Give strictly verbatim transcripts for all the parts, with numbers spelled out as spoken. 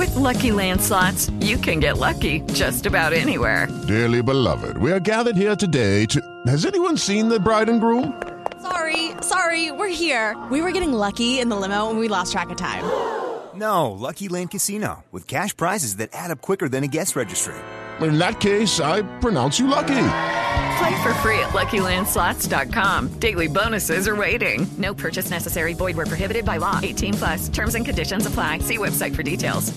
With Lucky Land Slots, you can get lucky just about anywhere. Dearly beloved, we are gathered here today to... Has anyone seen the bride and groom? Sorry, sorry, we're here. We were getting lucky in the limo and we lost track of time. No, Lucky Land Casino, with cash prizes that add up quicker than a guest registry. In that case, I pronounce you lucky. Play for free at Lucky Land Slots dot com. Daily bonuses are waiting. No purchase necessary. Void where prohibited by law. eighteen plus. Terms and conditions apply. See website for details.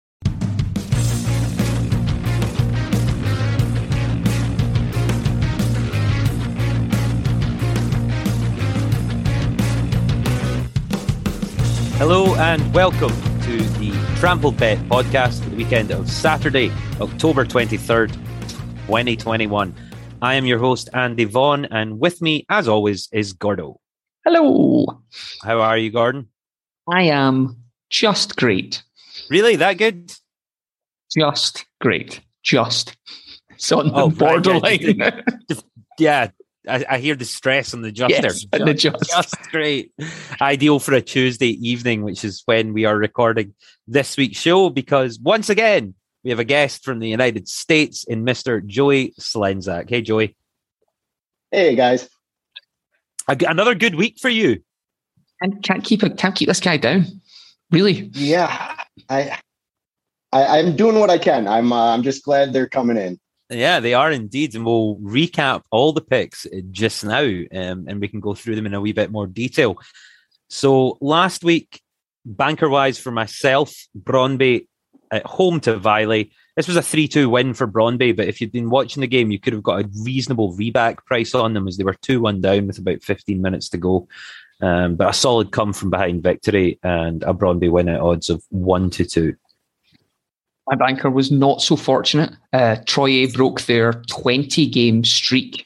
Hello and welcome to the Trampled Bet podcast for the weekend of Saturday, October twenty-third, twenty twenty-one. I am your host, Andy Vaughan, and with me, as always, is Gordo. Hello. How are you, Gordon? I am just great. Really? That good? Just great. Just. It's on the Oh, borderline. right, yeah, just- yeah, I, I hear the stress on the just Yes, there. and the just. Just great. Ideal for a Tuesday evening, which is when we are recording this week's show, because once again, we have a guest from the United States in Mister Joey Slenzak. Hey, Joey. Hey, guys. A, another good week for you. And can't keep it. Can't keep this guy down. Really? Yeah, I, I I'm doing what I can. I'm uh, I'm just glad they're coming in. Yeah, they are indeed. And we'll recap all the picks just now, um, and we can go through them in a wee bit more detail. So last week, banker-wise for myself, Brøndby at home to Viley. This was a three two win for Brøndby, but if you'd been watching the game, you could have got a reasonable reback price on them as they were two one down with about fifteen minutes to go. Um, but a solid come from behind victory and a Brøndby win at odds of one to two. My banker was not so fortunate. Uh, Troye broke their twenty-game streak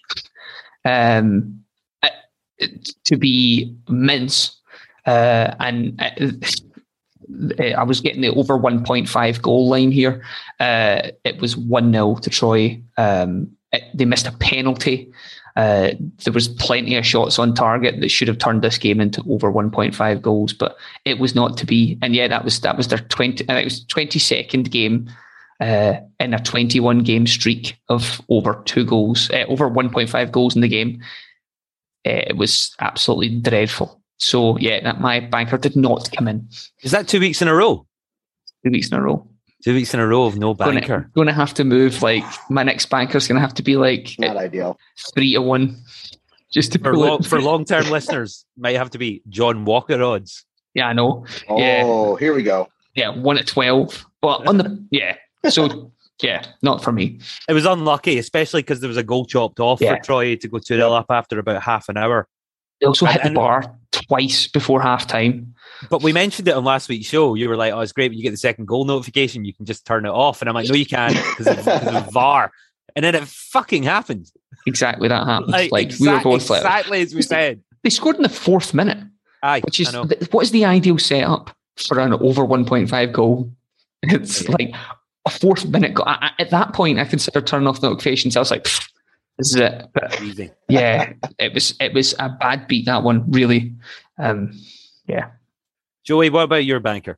um, uh, to be mince. Uh, and uh, I was getting the over one point five goal line here. Uh, it was one nil to Troy. Um, it, they missed a penalty. Uh, there was plenty of shots on target that should have turned this game into over one point five goals, but it was not to be. And yeah, that was that was their twenty. And it was twenty-second game uh, in a twenty-one game streak of over two goals, uh, over one point five goals in the game. Uh, it was absolutely dreadful. So yeah, that my banker did not come in. Is that two weeks in a row? Two weeks in a row. Two weeks in a row of no banker. Going to have to move. Like my next banker's going to have to be like Not ideal. three to one, just to For, pull long, it. for long-term listeners, might have to be John Walker odds. Yeah, I know. Oh, Yeah. here we go. Yeah, one at twelve. But on the yeah, so yeah, not for me. It was unlucky, especially because there was a goal chopped off Yeah. for Troy to go two nil up after about half an hour. They also hit And- the bar twice before half time. But we mentioned it on last week's show. You were like, oh, it's great when you get the second goal notification, you can just turn it off. And I'm like, no, you can't because of, 'cause of V A R. And then it fucking happened. Exactly that happened. Like, Like, we were exact- both like, exactly as we said. they scored in the fourth minute, Aye, which I is know. th- what is the ideal setup for an over one point five goal? It's like a fourth minute goal. I, I, at that point, I considered turning off notifications. I was like, "Pfft, this is it. But Easy. yeah, it was it was a bad beat, that one, really. Um, yeah. Joey, what about your banker?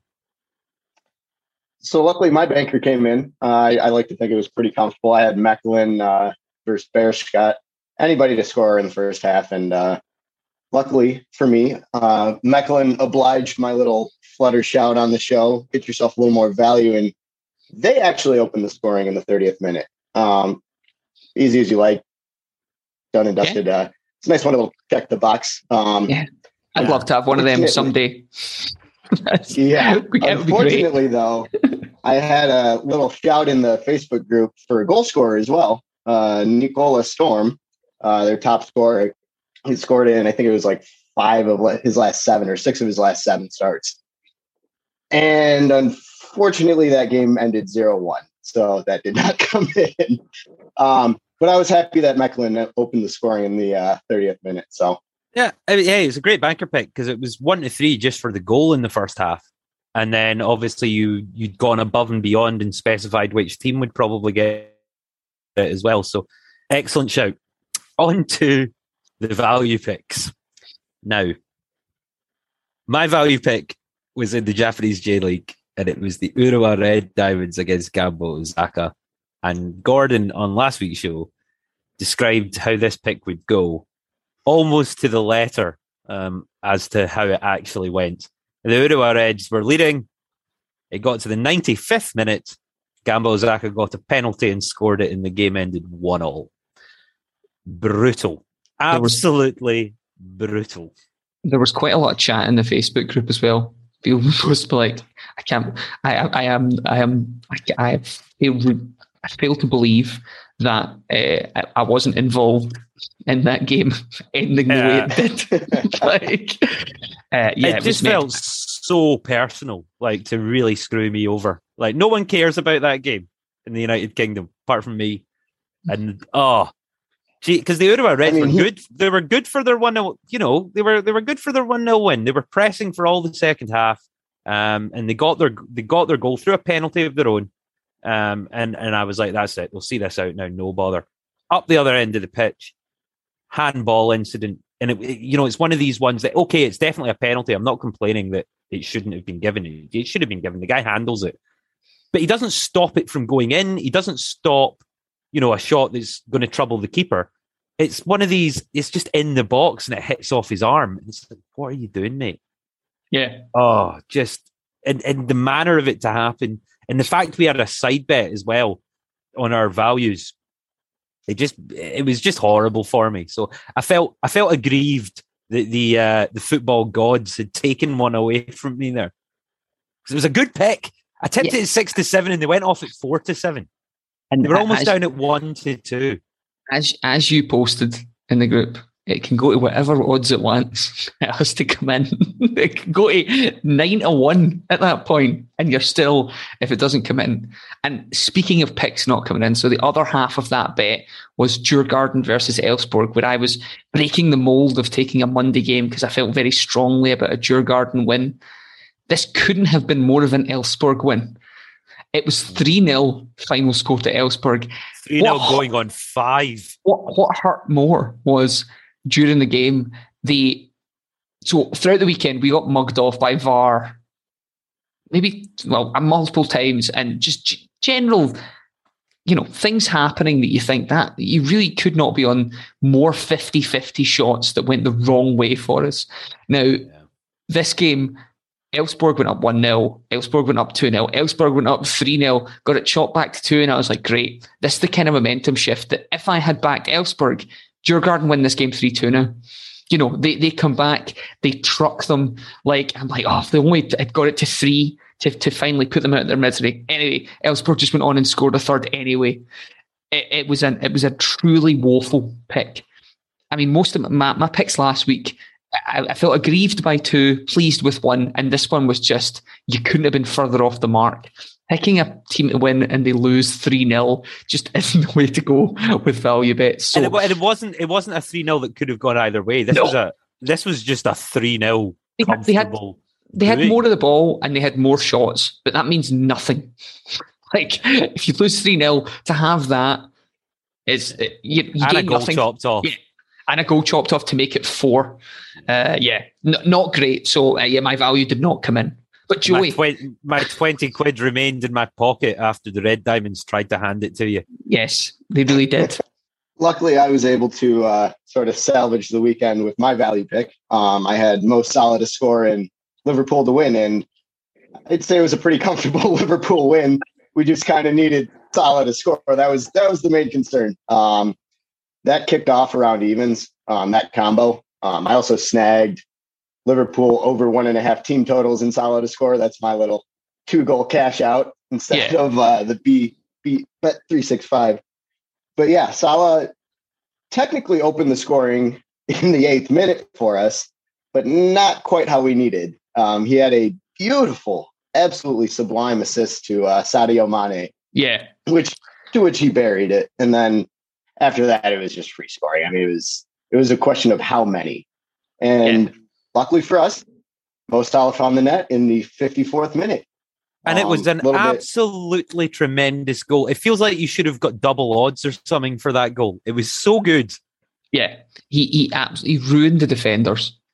So luckily, my banker came in. Uh, I, I like to think it was pretty comfortable. I had Mechelen uh, versus Beerschot. Anybody to score in the first half, and uh, luckily for me, uh, Mechelen obliged my little flutter shout on the show. Get yourself a little more value, and they actually opened the scoring in the thirtieth minute. Um, easy as you like, done and dusted. Uh, it's a nice one to check the box. Um, Yeah. I'd love to have one of them someday. Yeah. That would be great. Unfortunately, though, I had a little shout in the Facebook group for a goal scorer as well. Uh, Nicola Storm, uh, their top scorer. He scored in, I think it was like five of his last seven or six of his last seven starts. And unfortunately, that game ended zero one. So that did not come in. Um, but I was happy that Mechelen opened the scoring in the uh, thirtieth minute. So. Yeah, I mean, hey, it was a great banker pick because it was one to three just for the goal in the first half, and then obviously you you'd gone above and beyond and specified which team would probably get it as well. So excellent shout. On to the value picks. Now, my value pick was in the Japanese J League, and it was the Urawa Red Diamonds against Gambo Osaka. And Gordon on last week's show described how this pick would go almost to the letter um, as to how it actually went. The Urawa Reds were leading. It got to the ninety-fifth minute. Gambo Osaka got a penalty and scored it, and the game ended one all. Brutal. Absolutely was, brutal. There was quite a lot of chat in the Facebook group as well. People was like, I can't, I, I am, I am, I, I feel, I fail to believe that uh, I wasn't involved in that game ending the way it did. like, uh, yeah, it, it just felt meant. so personal, like to really screw me over. Like no one cares about that game in the United Kingdom apart from me. And oh, because the Urawa Reds I mean, were good. They were good for their one nil. You know, they were they were good for their one nil win. They were pressing for all the second half, um, and they got their they got their goal through a penalty of their own. Um, and and I was like, that's it. We'll see this out now. No bother. Up the other end of the pitch, handball incident, and it, it, you know, it's one of these ones that okay, it's definitely a penalty. I'm not complaining that it shouldn't have been given. It should have been given. The guy handles it, but he doesn't stop it from going in. He doesn't stop, you know, a shot that's going to trouble the keeper. It's one of these, it's just in the box and it hits off his arm. It's like, what are you doing, mate? Yeah. Oh, just, and, and the manner of it to happen, and the fact we had a side bet as well on our values, it just, it was just horrible for me. So I felt, I felt aggrieved that the, uh, the football gods had taken one away from me there. Because it was a good pick. I tipped yeah. it at six to seven and they went off at four to seven. And they were almost as, down at one to two. As as you posted in the group, it can go to whatever odds it wants. It has to come in. It can go to nine to one at that point, and you're still, if it doesn't come in. And speaking of picks not coming in, so the other half of that bet was Djurgården versus Elfsborg, where I was breaking the mold of taking a Monday game because I felt very strongly about a Djurgården win. This couldn't have been more of an Elfsborg win. It was three nil final score to Elfsborg. three nil going on five. What what hurt more was during the game, the so throughout the weekend we got mugged off by V A R maybe, well, multiple times, and just g- general, you know, things happening that you think that you really could not be on more fifty-fifty shots that went the wrong way for us. Now, yeah. This game, Elfsborg went up one nil, Elfsborg went up two nil, Elfsborg went up three nil, got it chopped back to two, and I was like, great. This is the kind of momentum shift that if I had backed Elfsborg, Djurgården win this game three two now. You know, they, they come back, they truck them. Like, I'm like, oh, if they only had got it to three to, to finally put them out of their misery. Anyway, Elfsborg just went on and scored a third anyway. It, it was an it was a truly woeful pick. I mean, most of my, my picks last week, I, I felt aggrieved by two, pleased with one, and this one was just, you couldn't have been further off the mark. Picking a team to win and they lose three nil just isn't the way to go with value bets. So, and, it, and it wasn't it wasn't a three nil that could have gone either way. This no. was a this was just a three nil comfortable. They had, they had more of the ball and they had more shots, but that means nothing. Like, if you lose three nil, to have that is you, you and gain a goal nothing. chopped off. Yeah. And a goal chopped off to make it four. Uh, yeah, N- not great. So, uh, yeah, my value did not come in. But Joey, my, tw- my twenty quid remained in my pocket after the Red Diamonds tried to hand it to you. Yes, they really did. Luckily, I was able to uh, sort of salvage the weekend with my value pick. Um, I had Mo Salah to score and Liverpool to win, and I'd say it was a pretty comfortable Liverpool win. We just kind of needed Salah to score. That was that was the main concern. Um, that kicked off around evens. Um, that combo. Um, I also snagged Liverpool over one and a half team totals in Salah to score. That's my little two goal cash out instead yeah. of uh, the B B bet three six five. But yeah, Salah technically opened the scoring in the eighth minute for us, but not quite how we needed. Um, he had a beautiful, absolutely sublime assist to uh, Sadio Mane. Yeah, which to which he buried it, and then after that, it was just free scoring. I mean, it was it was a question of how many, and. Yeah. Luckily for us, Mo Salah found the net in the fifty-fourth minute. And um, it was an absolutely bit. tremendous goal. It feels like you should have got double odds or something for that goal. It was so good. Yeah, he he absolutely ruined the defenders.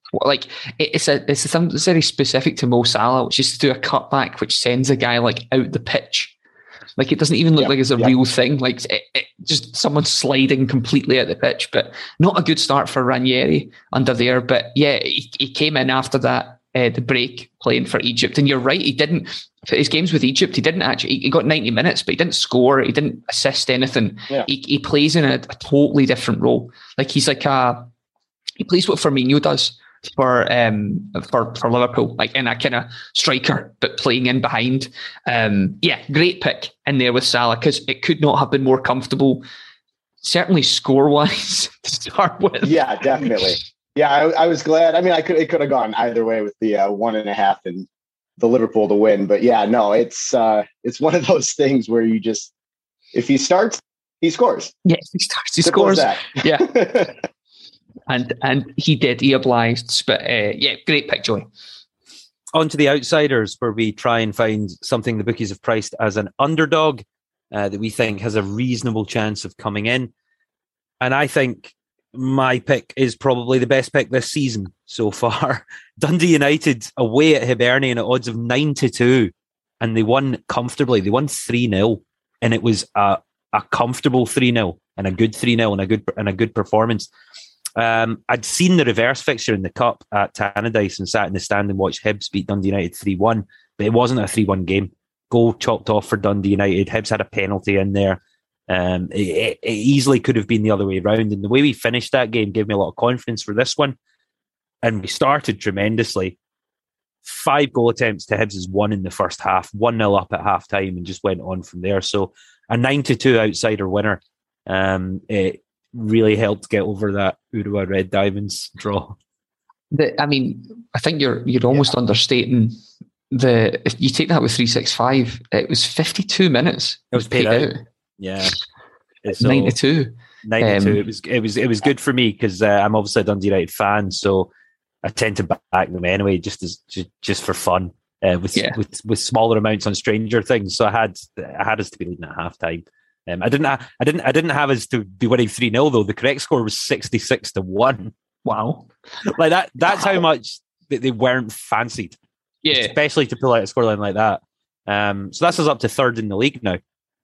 Like it's a it's a something that's very specific to Mo Salah, which is to do a cutback which sends a guy like out the pitch. Like it doesn't even look yeah, like it's a yeah. real thing. Like it, it, just someone sliding completely out the pitch. But not a good start for Ranieri under there. But yeah, he, he came in after that uh, the break playing for Egypt. And you're right, he didn't for his games with Egypt. He didn't actually. He got ninety minutes, but he didn't score. He didn't assist anything. Yeah. He, he plays in a, a totally different role. Like he's like a he plays what Firmino does. For um for for Liverpool, like in a kind of striker, but playing in behind. Um, yeah, great pick in there with Salah because it could not have been more comfortable. Certainly score wise to start with. Yeah, definitely. Yeah, I, I was glad. I mean, I could it could have gone either way with the uh, one and a half and the Liverpool to win, but yeah, no, it's uh, it's one of those things where you just if he starts, he scores. Yeah, he starts, he Simple scores. as that. Yeah. And and he did, he obliged. But uh, yeah, great pick, Joey. On to the outsiders, where we try and find something the bookies have priced as an underdog uh, that we think has a reasonable chance of coming in. And I think my pick is probably the best pick this season so far. Dundee United away at Hibernian at odds of nine to two, and they won comfortably. They won three nil, and it was a, a comfortable three nil and a good three nil and a good and a good performance. Um, I'd seen the reverse fixture in the Cup at Tannadice and sat in the stand and watched Hibs beat Dundee United three one, but it wasn't a three one game. Goal chalked off for Dundee United. Hibs had a penalty in there. Um, it, it easily could have been the other way around. And the way we finished that game gave me a lot of confidence for this one. And we started tremendously. Five goal attempts to Hibs' one in the first half, one nil up at half time, and just went on from there. So a nine to two outsider winner. Um, it, really helped get over that Urawa Red Diamonds draw. The, I mean, I think you're you're almost yeah. understating the. If you take that with three sixty-five, it was fifty-two minutes. It was paid, paid out. out. Yeah, it's ninety-two. ninety-two. Um, it was it was it was good for me because uh, I'm obviously a Dundee United fan, so I tend to back them anyway, just as just, just for fun. Uh, with, yeah. with with smaller amounts on Stranger Things, so I had I had us to be leading at half time. Um, I didn't. I didn't. I didn't have us to be winning three nil though. The correct score was sixty-six to one. Wow, like that. That's wow. how much they, they weren't fancied. Yeah, especially to pull out a scoreline like that. Um, so that's us up to third in the league now.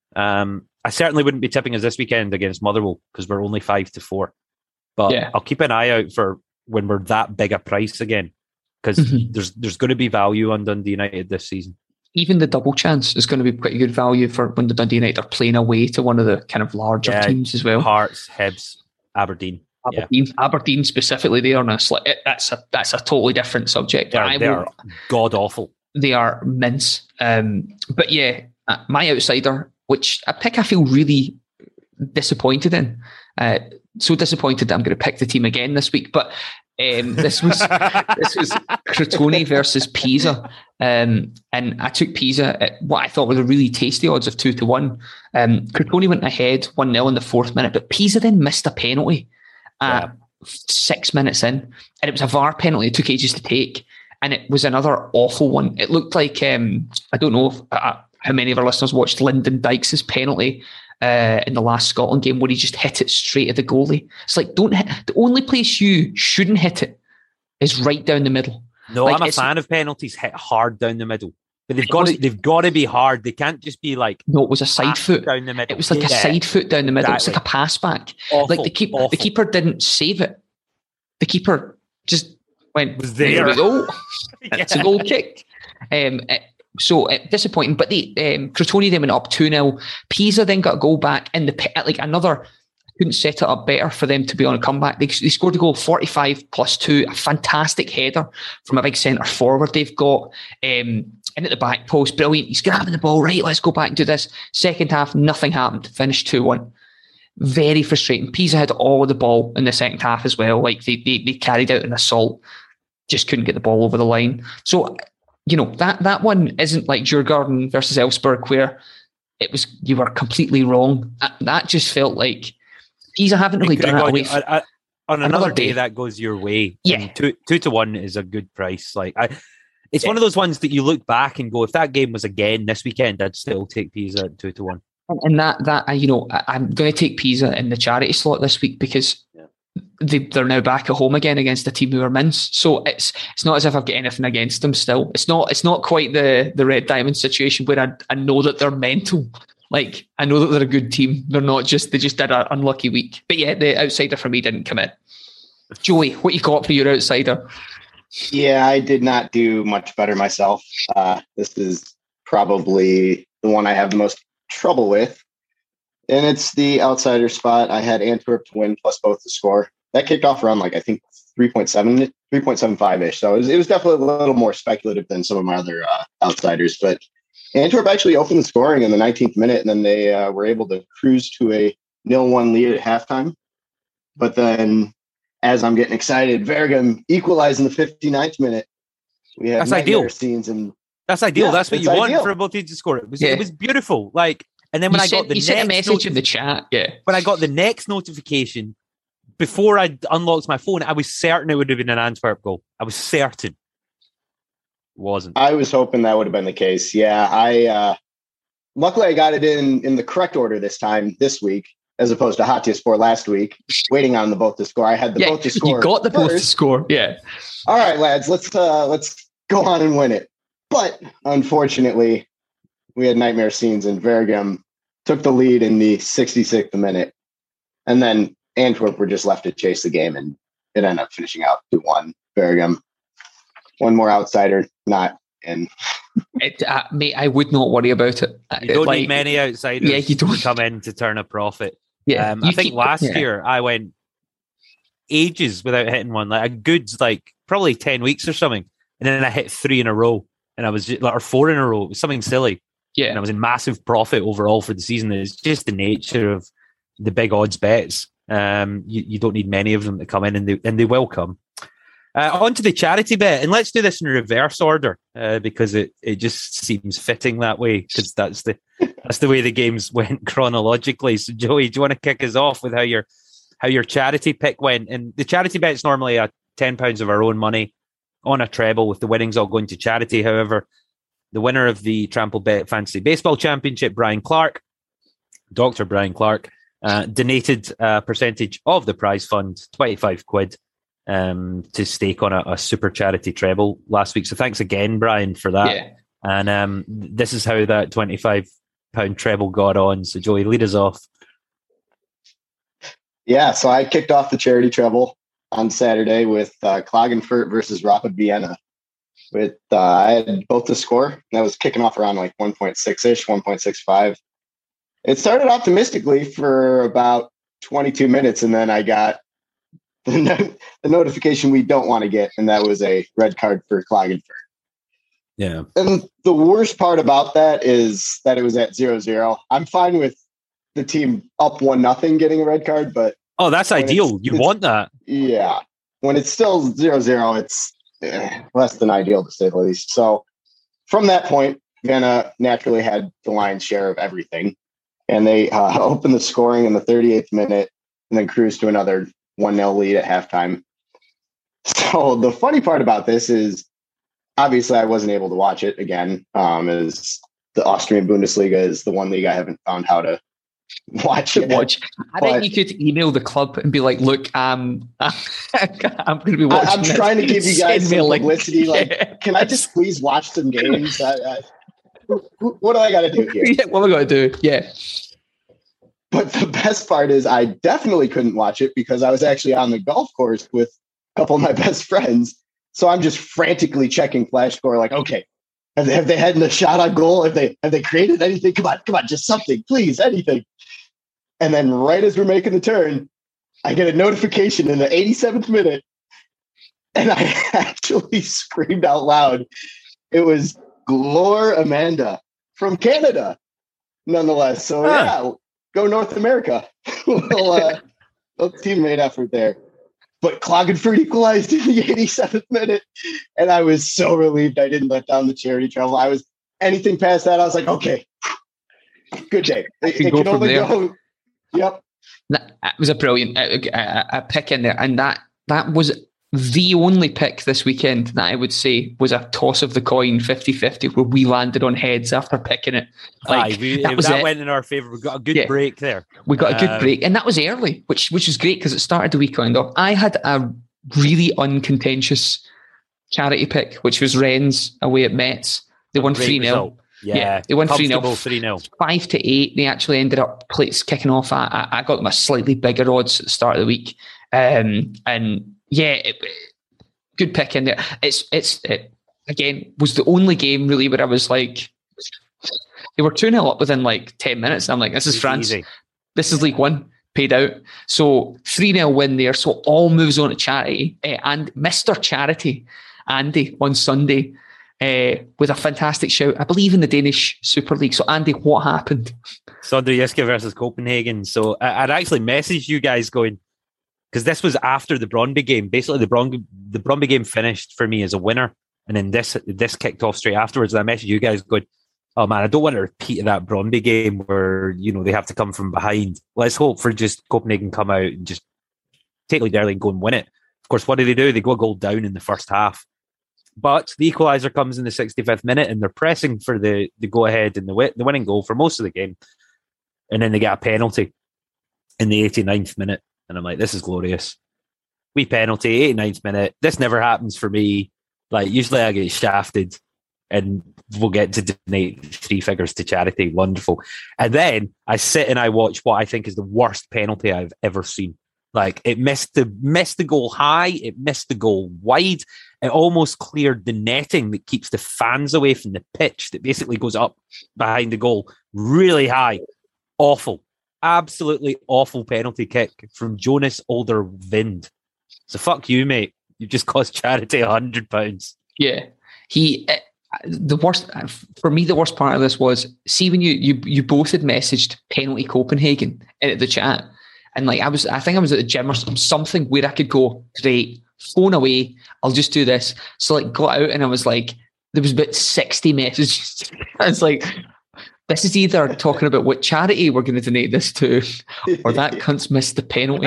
Um, I certainly wouldn't be tipping us this weekend against Motherwell because we're only five to four. But yeah. I'll keep an eye out for when we're that big a price again because mm-hmm. there's there's going to be value on Dundee United this season. Even the double chance is going to be pretty good value for when the Dundee United are playing away to one of the kind of larger yeah, teams as well. Hearts, Hibs, Aberdeen. Aberdeen, yeah. Aberdeen specifically, they are a, that's a that's a totally different subject. They are, they will, are god awful. They are mince. Um, but yeah, my outsider, which a pick I feel really disappointed in. Uh, so disappointed that I'm going to pick the team again this week. But um, this was this was Crotone versus Pisa, um, and I took Pisa at what I thought were the really tasty odds of two to one. Um, Crotone went ahead one nil in the fourth minute, but Pisa then missed a penalty at yeah. six minutes in, and it was a V A R penalty. It took ages to take, and it was another awful one. It looked like um, I don't know if, uh, how many of our listeners watched Lyndon Dykes' penalty. Uh, in the last Scotland game where he just hit it straight at the goalie. It's like, don't hit. The only place you shouldn't hit it is right down the middle. No, like, I'm a fan of penalties hit hard down the middle. But they've got to, they've got to be hard. They can't just be like... No, it was a side foot. Down the middle. It was like yeah, a side foot down the middle. Exactly. It was like a pass back. Awful, like the, keep, awful. the keeper didn't save it. The keeper just went, was there. there we go. yeah. It's a goal kick. Um, it, So uh, disappointing, but the um, Crotone then went up two nil. Pisa then got a goal back in the like another. Couldn't set it up better for them to be on a comeback. They, they scored a goal forty-five plus two, a fantastic header from a big centre forward they've got um, in at the back post. Brilliant. He's grabbing the ball. Right, let's go back and do this. Second half, nothing happened. Finished two one. Very frustrating. Pisa had all the ball in the second half as well. Like they they, they carried out an assault, just couldn't get the ball over the line. So. You know, that, that one isn't like Djurgården versus Elfsborg where it was, you were completely wrong. That, that just felt like Pisa haven't really done it away. I, I, on another, another day, day that goes your way. Yeah. And two, two to one is a good price. Like I, it's yeah. one of those ones that you look back and go, if that game was again this weekend, I'd still take Pisa at two to one. And that, that, you know, I, I'm going to take Pisa in the charity slot this week because yeah. they, they're now back at home again against a team who are mince. So it's it's not as if I've got anything against them still. It's not it's not quite the, the Red Diamond situation where I, I know that they're mental. Like, I know that they're a good team. They're not just, they just did an unlucky week. But yeah, the outsider for me didn't come in. Joey, what you got for your outsider? Yeah, I did not do much better myself. Uh, this is probably the one I have the most trouble with. And it's the outsider spot. I had Antwerp to win plus both the score. That kicked off around like, I think three point seven, three point seven five ish. So it was, it was definitely a little more speculative than some of my other uh, outsiders. But Antwerp actually opened the scoring in the nineteenth minute, and then they uh, were able to cruise to a nil one lead at halftime. But then, as I'm getting excited, Bergam equalized in the fifty-ninth minute. We had That's ideal. Scenes and That's ideal. Yeah, That's what you ideal. want for a multi to score. It was, Yeah. it was beautiful. Like, and then when you I sent, got the you next sent a message noti- in the chat. Yeah. when I got the next notification, before I unlocked my phone, I was certain it would have been an Antwerp goal. I was certain. It wasn't. I was hoping that would have been the case. Yeah, I uh, luckily I got it in in the correct order this time this week, as opposed to Hatayspor last week. Waiting on the both to score. I had the yeah, both to score. you got the both to first. score. Yeah. All right, lads, let's uh, let's go on and win it. But unfortunately, we had nightmare scenes, and Bergam took the lead in the sixty-sixth minute, and then Antwerp were just left to chase the game, and it ended up finishing out two one. Bergam, one more outsider, not in. It, uh, mate, I would not worry about it. You don't Like, need many outsiders yeah, you don't. to come in to turn a profit. Yeah, Um, you I think keep- last yeah. year I went ages without hitting one, like a good, like probably ten weeks or something, and then I hit three in a row, and I was just, like, or four in a row. It was something silly, Yeah. and I was in massive profit overall for the season. It's just the nature of the big odds bets. Um, you, you don't need many of them to come in, and they and they will come. Uh, on to the charity bet, and let's do this in reverse order uh, because it, it just seems fitting that way, because that's the that's the way the games went chronologically. So, Joey, do you want to kick us off with how your how your charity pick went? And the charity bet's normally a ten pounds of our own money on a treble, with the winnings all going to charity. However, the winner of the Trample Bet Fantasy Baseball Championship, Brian Clark, Doctor Brian Clark, uh, donated a percentage of the prize fund, twenty-five quid. Um, to stake on a, a super charity treble last week. So thanks again, Brian, for that. Yeah. And um, this is how that twenty-five pound treble got on. So Joey, lead us off. Yeah, so I kicked off the charity treble on Saturday with uh, Klagenfurt versus Rapid Vienna. With uh, I had both to score, and that was kicking off around like one point six ish, one point six five. It started optimistically for about twenty-two minutes, and then I got the, no- the notification we don't want to get, and that was a red card for Klagenfurt. Yeah. And the worst part about that is that it was at zero zero. I'm fine with the team up one nothing getting a red card, but Oh, that's when ideal. it's- You it's- want that. yeah, when it's still zero zero, it's eh, less than ideal to say the least. So from that point, Vienna naturally had the lion's share of everything, and they uh, opened the scoring in the thirty-eighth minute and then cruised to another one nil lead at halftime. So the funny part about this is, obviously, I wasn't able to watch it again, um, as the Austrian Bundesliga is the one league I haven't found how to watch it. Watch. I But- think you could email the club and be like, "Look, um, I'm going to be I, watching." I'm this. trying to give you guys Send me a some link." publicity. Like, Yeah. can I just please watch some games? I, I, what do I got to do here? Yeah, what am I going to do? Yeah, But the best part is I definitely couldn't watch it because I was actually on the golf course with a couple of my best friends. So I'm just frantically checking flash score, like, okay, have they, have they had a shot on goal? Have they have they created anything? Come on, come on, just something, please, anything. And then right as we're making the turn, I get a notification in the eighty-seventh minute, and I actually screamed out loud. It was Glor Amanda from Canada, nonetheless. So Huh. yeah, go North America. Little, uh, little teammate effort there. But Klagenfurt equalized in the eighty-seventh minute, and I was so relieved I didn't let down the charity treble. I was anything past that, I was like, okay, good day. It, can it go can from only there. go. Yep. that it was a brilliant uh, uh, uh, pick in there, and that that was the only pick this weekend that I would say was a toss of the coin fifty-fifty where we landed on heads after picking it. Like, Aye, we, that was that it. went in our favour. We got a good Yeah. break there. We got a good Um, break, and that was early, which which is great because it started the weekend off. I had a really uncontentious charity pick, which was Rennes away at Metz. They won Great three nil. result. Yeah, Yeah, they won three nil. Comfortable three nil. Five to eight. They actually ended up plates kicking off. I, I I got them a slightly bigger odds at the start of the week, um, and yeah, it, good pick in there. It's it's it, again was the only game really where I was like, they were two nil up within like ten minutes. And I'm like, this is Easy, France. easy. This is League One paid out. So three nil win there. So all moves on to charity, uh, and Mister Charity Andy on Sunday. Uh, with a fantastic shout, I believe in the Danish Super League. So, Andy, what happened? Sondre Jyske versus Copenhagen. So I, I'd actually messaged you guys going, because this was after the Brøndby game. Basically, the Brøndby, the Brøndby game finished for me as a winner, and then this this kicked off straight afterwards. And I messaged you guys going, oh man, I don't want to repeat that Brøndby game where, you know, they have to come from behind. Let's hope for just Copenhagen come out and just take lead early and go and win it. Of course, what do they do? They go a goal down in the first half. But the equaliser comes in the sixty-fifth minute, and they're pressing for the, the go-ahead and the, win- the winning goal for most of the game. And then they get a penalty in the eighty-ninth minute. And I'm like, this is glorious. We penalty, eighty-ninth minute. This never happens for me. Like, usually I get shafted and we'll get to donate three figures to charity. Wonderful. And then I sit and I watch what I think is the worst penalty I've ever seen. Like, it missed the missed the goal high. It missed the goal wide. It almost cleared the netting that keeps the fans away from the pitch that basically goes up behind the goal really high. Awful. Absolutely awful penalty kick from Jonas Alderwind. So fuck you, mate. You just cost charity a hundred pounds. Yeah. He... Uh, the worst... For me, the worst part of this was, see when you, you, you both had messaged penalty Copenhagen in the chat, and like I was, I think I was at the gym or something where I could go, great, phone away, I'll just do this. So like got out and I was like, there was about sixty messages. I was like, this is either talking about what charity we're going to donate this to, or that cunt's missed the penalty.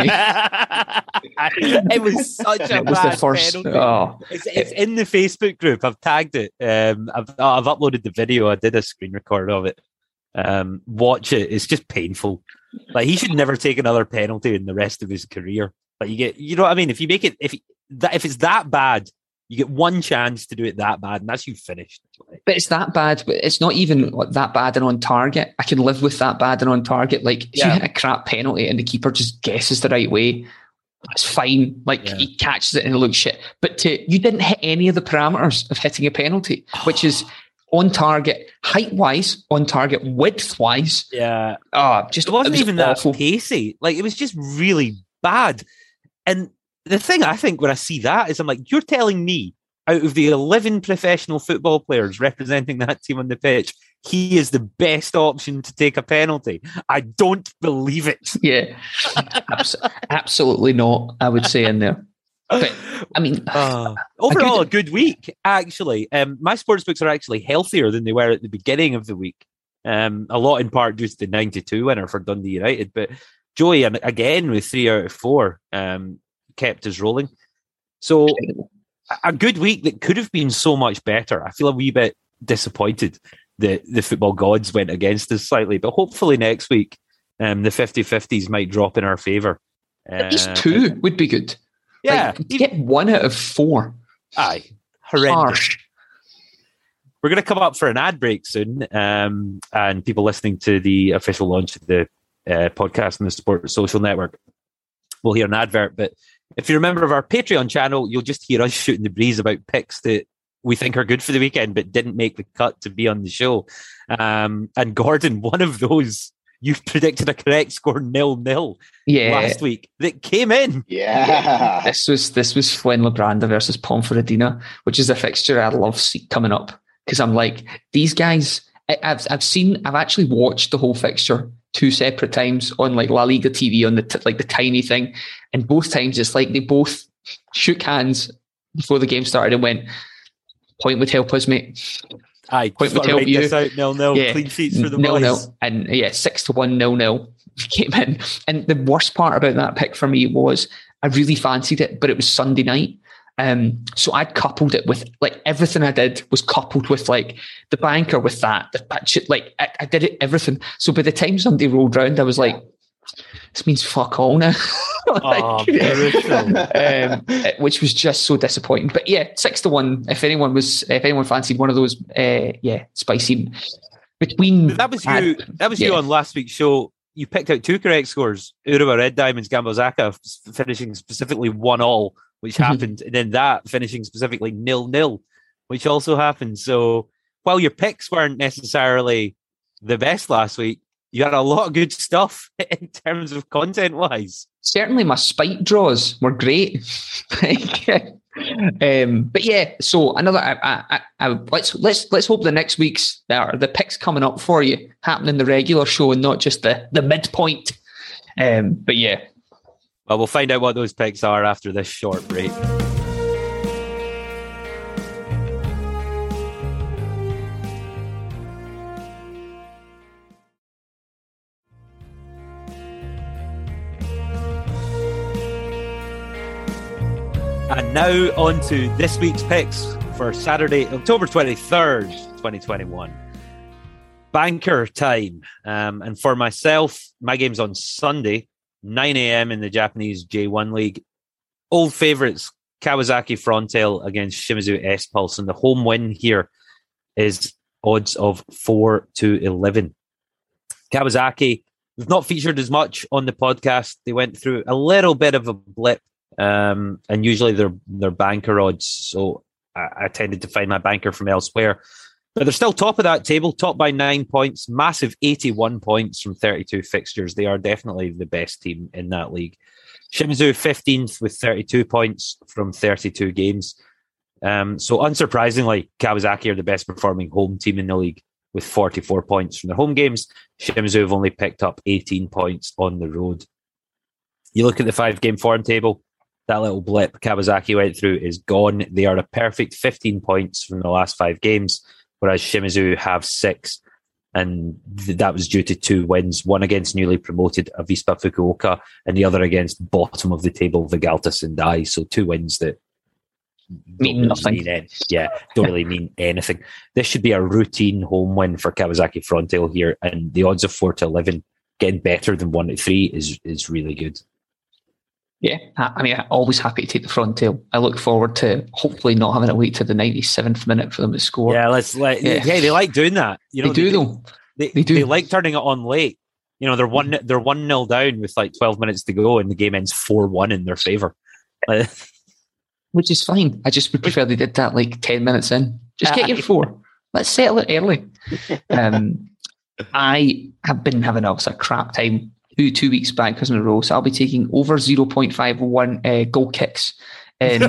It was such a It was bad the first. penalty. Oh, It's, it's in the Facebook group. I've tagged it. Um, I've, I've uploaded the video. I did a screen record of it. Um, watch it. It's just painful. Like, he should never take another penalty in the rest of his career. Like, you get, you know what I mean? If you make it, if that, if it's that bad, you get one chance to do it that bad, and that's you finished. but it's that bad. But it's not even that bad and on target. I can live with that bad and on target. Like, if Yeah. you hit a crap penalty and the keeper just guesses the right way, that's fine. Like, Yeah. he catches it and it looks shit. But to, you didn't hit any of the parameters of hitting a penalty, which is on target, height wise, on target, width wise. Yeah. Oh, just It wasn't was even awful. that pacey. Like, it was just really bad. And the thing I think when I see that is I'm like, you're telling me out of the eleven professional football players representing that team on the pitch, he is the best option to take a penalty. I don't believe it. Yeah, Abs- absolutely not. I would say in there. But I mean, Uh, overall, a a good week, actually. Um, my sports books are actually healthier than they were at the beginning of the week. Um, a lot in part due to the ninety-two winner for Dundee United. But Joey, and again, with three out of four, um, kept us rolling. So a good week that could have been so much better. I feel a wee bit disappointed that the football gods went against us slightly. But hopefully next week, um, the fifty-fifties might drop in our favour. at least Uh, two would be good. Yeah. Like, to get one out of four. Aye. Horrendous. Harsh. We're going to come up for an ad break soon, um, and people listening to the official launch of the uh, podcast on the Sport Social Network will hear an advert. But if you're a member of our Patreon channel, you'll just hear us shooting the breeze about picks that we think are good for the weekend but didn't make the cut to be on the show. Um, and Gordon, one of those, you predicted a correct score nil-nil Yeah. last week that came in. Yeah. This was this was Fuenlabranda versus Ponferradina, which is a fixture I love see coming up because I'm like, these guys. I, I've I've seen I've actually watched the whole fixture two separate times on like La Liga T V on the t- like the tiny thing, and both times it's like they both shook hands before the game started and went, "Point would help us, mate." Aye, Point just would gotta help write you. this out, nil-nil, Yeah. clean sheets for the nil boys. nil, and yeah, six to one, nil nil came in. And the worst part about that pick for me was I really fancied it, but it was Sunday night. Um, so I coupled it with like everything I did was coupled with like the banker with that, the patch, like I, I did it everything. So by the time Sunday rolled round, I was like, this means fuck all now. like, Oh, brutal. um, which was just so disappointing. But yeah, six to one. If anyone was, if anyone fancied one of those, uh, yeah, spicy between that was you. uh, That was yeah. you on last week's show. You picked out two correct scores: Urawa Red Diamonds, Gambozaka finishing specifically one all, which happened, and then that finishing specifically nil nil, which also happened. So while your picks weren't necessarily the best last week, you had a lot of good stuff in terms of content wise. Certainly, my spite draws were great. um, but yeah, so another. I, I, I, I, let's let's let's hope the next week's uh, the picks coming up for you happen in the regular show and not just the the midpoint. Um, but yeah, Well, we'll find out what those picks are after this short break. And now on to this week's picks for Saturday, October twenty-third, twenty twenty-one. Banker time. Um, and for myself, my game's on Sunday, nine a.m. in the Japanese J one League. Old favourites, Kawasaki Frontale against Shimizu S-Pulse. And the home win here is odds of four to eleven. Kawasaki, we've not featured as much on the podcast. They went through a little bit of a blip. Um, and usually they're, they're banker odds. So I, I tended to find my banker from elsewhere. But they're still top of that table, top by nine points, massive eighty-one points from thirty-two fixtures. They are definitely the best team in that league. Shimizu fifteenth with thirty-two points from thirty-two games. Um, so unsurprisingly, Kawasaki are the best performing home team in the league with forty-four points from their home games. Shimizu have only picked up eighteen points on the road. You look at the five-game form table, that little blip Kawasaki went through is gone. They are a perfect fifteen points from the last five games, whereas Shimizu have six, and th- that was due to two wins, one against newly promoted Avispa Fukuoka and the other against bottom of the table Vegalta Sendai. So two wins that mean really nothing. Mean any- yeah, don't really mean anything. This should be a routine home win for Kawasaki Frontale here, and the odds of four to eleven getting better than one to three is is really good. Yeah, I mean, I'm always happy to take the Frontale. I look forward to hopefully not having to wait to the ninety-seventh minute for them to score. Yeah, let's let. Yeah, Yeah. they like doing that. You know, they do though. They, They do. They like turning it on late. You know, they're one they're one nil down with like twelve minutes to go, and the game ends four one in their favor. Which is fine. I just would prefer they did that like ten minutes in. Just get your four. Let's settle it early. Um, I have been having obviously a crap time two, two weeks bankers in a row, so I'll be taking over zero point five one uh, goal kicks. And,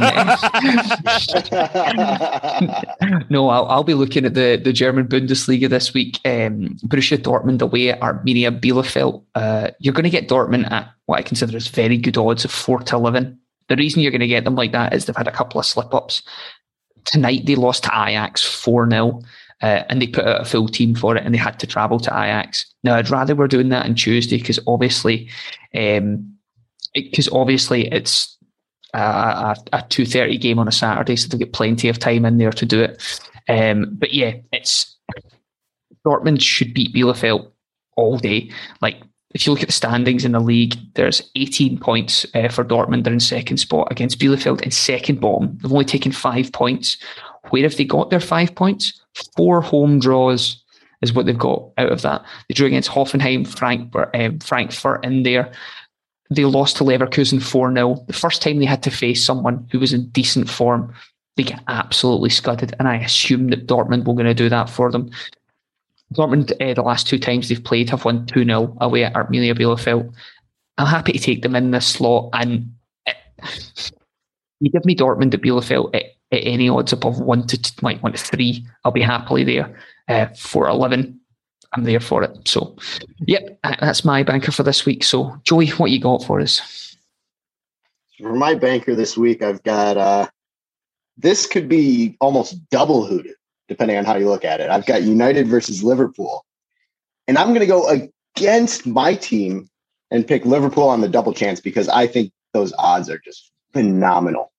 no, I'll, I'll be looking at the, the German Bundesliga this week. Um, Borussia Dortmund away at Arminia Bielefeld. Uh, you're going to get Dortmund at what I consider as very good odds of four to eleven. The reason you're going to get them like that is they've had a couple of slip-ups. Tonight they lost to Ajax four nil. Uh, and they put out a full team for it, and they had to travel to Ajax. Now, I'd rather we're doing that on Tuesday because obviously, um, because obviously it's a, a, a two thirty game on a Saturday, so they'll get plenty of time in there to do it. Um, but yeah, it's Dortmund should beat Bielefeld all day. Like, if you look at the standings in the league, there's eighteen points uh, for Dortmund. They're in second spot against Bielefeld in second bottom. They've only taken five points. Where have they got their five points? Four home draws is what they've got out of that. They drew against Hoffenheim, Frankfurt, um, Frankfurt in there. They lost to Leverkusen four nil. The first time they had to face someone who was in decent form, they get absolutely scudded. And I assume that Dortmund were going to do that for them. Dortmund, uh, the last two times they've played, have won two nil away at Arminia Bielefeld. I'm happy to take them in this slot. And it, you give me Dortmund at Bielefeld at, at any odds above one to two, like one to three, I'll be happily there. Uh, four eleven, I'm there for it. So, yep, that's my banker for this week. So, Joey, what you got for us? For my banker this week, I've got uh, this could be almost double hooted, depending on how you look at it. I've got United versus Liverpool. And I'm going to go against my team and pick Liverpool on the double chance because I think those odds are just phenomenal.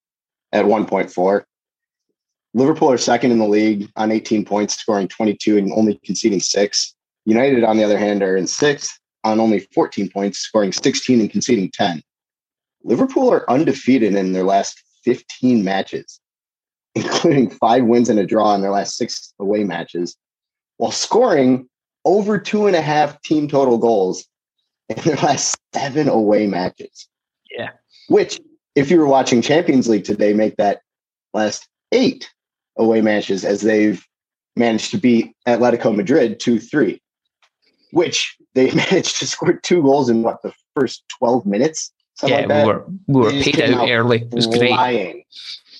at one point four. Liverpool are second in the league on eighteen points, scoring twenty-two and only conceding six. United, on the other hand, are in sixth on only fourteen points, scoring sixteen and conceding ten. Liverpool are undefeated in their last fifteen matches, including five wins and a draw in their last six away matches, while scoring over two and a half team total goals in their last seven away matches. Yeah. Which, if you were watching Champions League today, make that last eight away matches, as they've managed to beat Atletico Madrid two three, which they managed to score two goals in what, the first twelve minutes? Yeah, like that. we were, we were paid out, out early. It was flying. Great.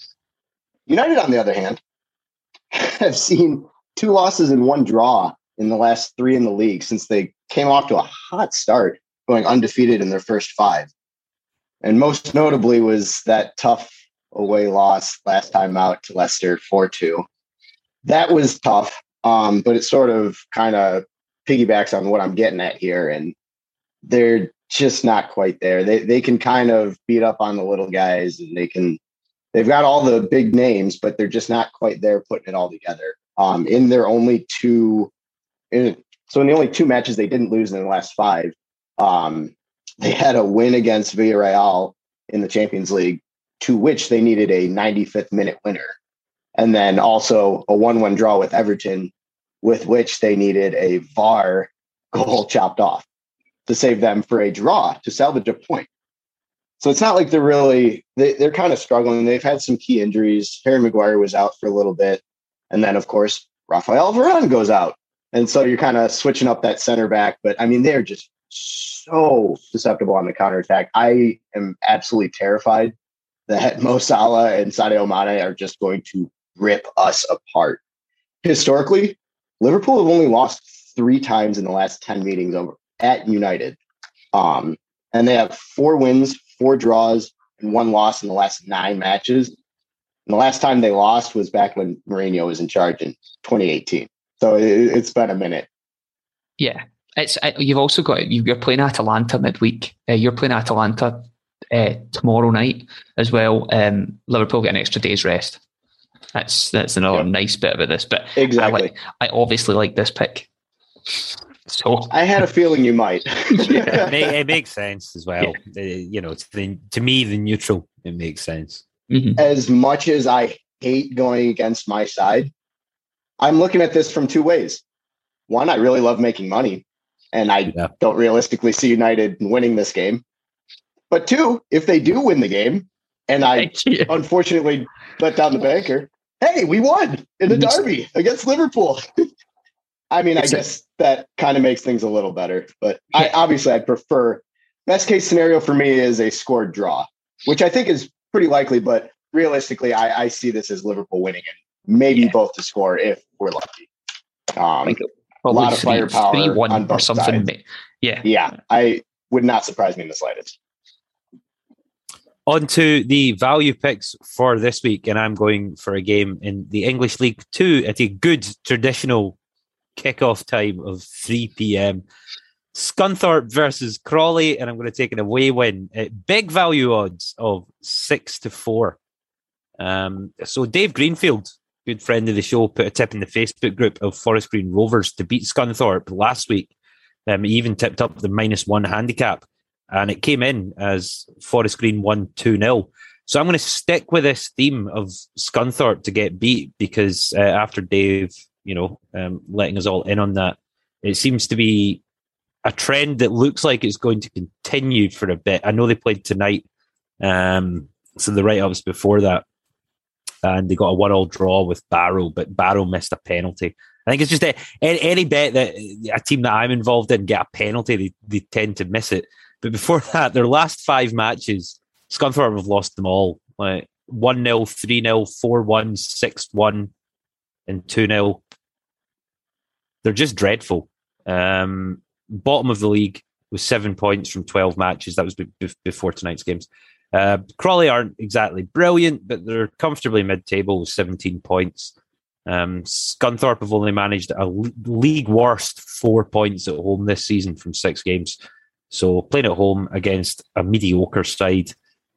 United, on the other hand, have seen two losses and one draw in the last three in the league since they came off to a hot start, going undefeated in their first five. And most notably was that tough away loss last time out to Leicester four two. That was tough, um, but it sort of kind of piggybacks on what I'm getting at here. And they're just not quite there. They they can kind of beat up on the little guys, and they can, they've got all the big names, but they're just not quite there putting it all together. Um, in their only two, in, so in the only two matches they didn't lose in the last five, um, they had a win against Villarreal in the Champions League, to which they needed a ninety-fifth minute winner. And then also a one one draw with Everton, with which they needed a V A R goal chopped off to save them for a draw to salvage a point. So it's not like they're really, they, they're kind of struggling. They've had some key injuries. Harry Maguire was out for a little bit. And then, of course, Rafael Varane goes out. And so you're kind of switching up that center back. But I mean, they're just so susceptible on the counterattack. I am absolutely terrified that Mo Salah and Sadio Mane are just going to rip us apart. Historically, Liverpool have only lost three times in the last ten meetings over at United. Um, and they have four wins, four draws, and one loss in the last nine matches. And the last time they lost was back when Mourinho was in charge in twenty eighteen. So it, it's been a minute. Yeah. It's uh, you've also got, you're playing Atalanta midweek. Uh, you're playing Atalanta uh, tomorrow night as well. Um, Liverpool get an extra day's rest. That's that's another yep. nice bit about this. But exactly, I, like, I obviously like this pick. So I had a feeling you might. Yeah, it, may, it makes sense as well. Yeah. Uh, you know, to, the, to me, the neutral, it makes sense. Mm-hmm. As much as I hate going against my side, I'm looking at this from two ways. One, I really love making money, and I yeah. don't realistically see United winning this game. But two, if they do win the game, and I unfortunately let down the banker, hey, we won in a derby against Liverpool. I mean, it's I guess a, that kind of makes things a little better. But yeah. I obviously I'd prefer, best case scenario for me is a scored draw, which I think is pretty likely. But realistically, I, I see this as Liverpool winning and maybe yeah. both to score if we're lucky. Um, like a lot of three, firepower three, one on both or something. Sides. Yeah, yeah, I would not surprise me in the slightest. On to the value picks for this week, and I'm going for a game in the English League Two at a good traditional kickoff time of three p.m. Scunthorpe versus Crawley, and I'm going to take an away win at big value odds of six to four. Um, so Dave Greenfield, good friend of the show, put a tip in the Facebook group of Forest Green Rovers to beat Scunthorpe last week. Um, he even tipped up the minus one handicap, and it came in as Forest Green won two nil. So I'm going to stick with this theme of Scunthorpe to get beat, because uh, after Dave, you know, um, letting us all in on that, it seems to be a trend that looks like it's going to continue for a bit. I know they played tonight, um, so the write-ups before that, and they got a one-all draw with Barrow, but Barrow missed a penalty. I think it's just a, any, any bet that a team that I'm involved in get a penalty, they, they tend to miss it. But before that, their last five matches, Scunthorpe have lost them all. Like one nil, three nil, four one, six one, and two nil. They're just dreadful. Um, bottom of the league with seven points from twelve matches. That was be- before tonight's games. Uh, Crawley aren't exactly brilliant, but they're comfortably mid-table with seventeen points. Um, Scunthorpe have only managed a l- league worst four points at home this season from six games. So playing at home against a mediocre side,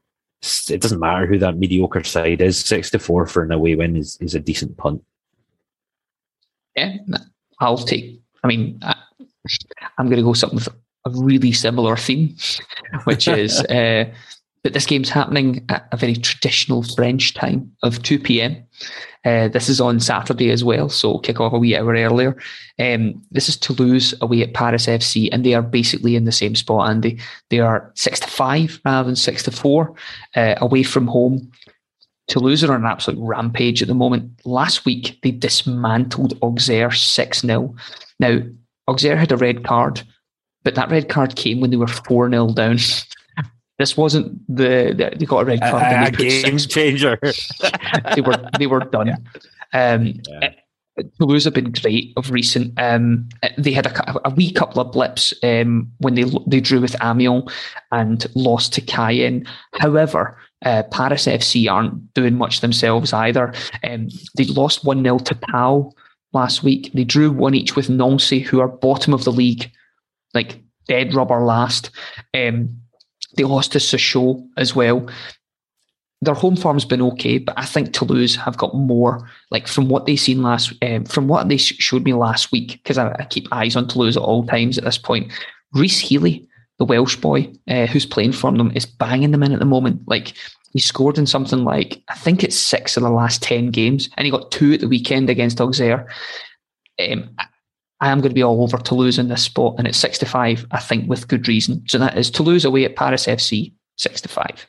it doesn't matter who that mediocre side is. Six to four for an away win is, is a decent punt. Yeah, I'll take. I mean, I, I'm going to go something with a really similar theme, which is uh, that this game's happening at a very traditional French time of two p.m. Uh, this is on Saturday as well, so kick off a wee hour earlier. Um, this is Toulouse away at Paris F C, and they are basically in the same spot, Andy. They are six to five rather than six to four uh, away from home. Toulouse are on an absolute rampage at the moment. Last week, they dismantled Auxerre six nil. Now, Auxerre had a red card, but that red card came when they were four nil down. This wasn't the, the they got a red card. A, a game six. changer. they were they were done. Yeah. Um, yeah. Toulouse have been great of recent. Um, they had a, a wee couple of blips um, when they they drew with Amiens and lost to Cayenne. However, uh, Paris F C aren't doing much themselves either. Um, they lost one nil to Pau last week. They drew one each with Nancy, who are bottom of the league, like dead rubber last. Um, They lost to Sochaux as well. Their home form's been okay, but I think Toulouse have got more. Like from what they seen last, um, from what they showed me last week, because I, I keep eyes on Toulouse at all times at this point. Reece Healy, the Welsh boy uh, who's playing for them, is banging them in at the moment. Like he scored in something like I think it's six of the last ten games, and he got two at the weekend against Auxerre. Um, I am going to be all over Toulouse in this spot, and it's six to five, I think, with good reason. So that is Toulouse away at Paris F C, six to five.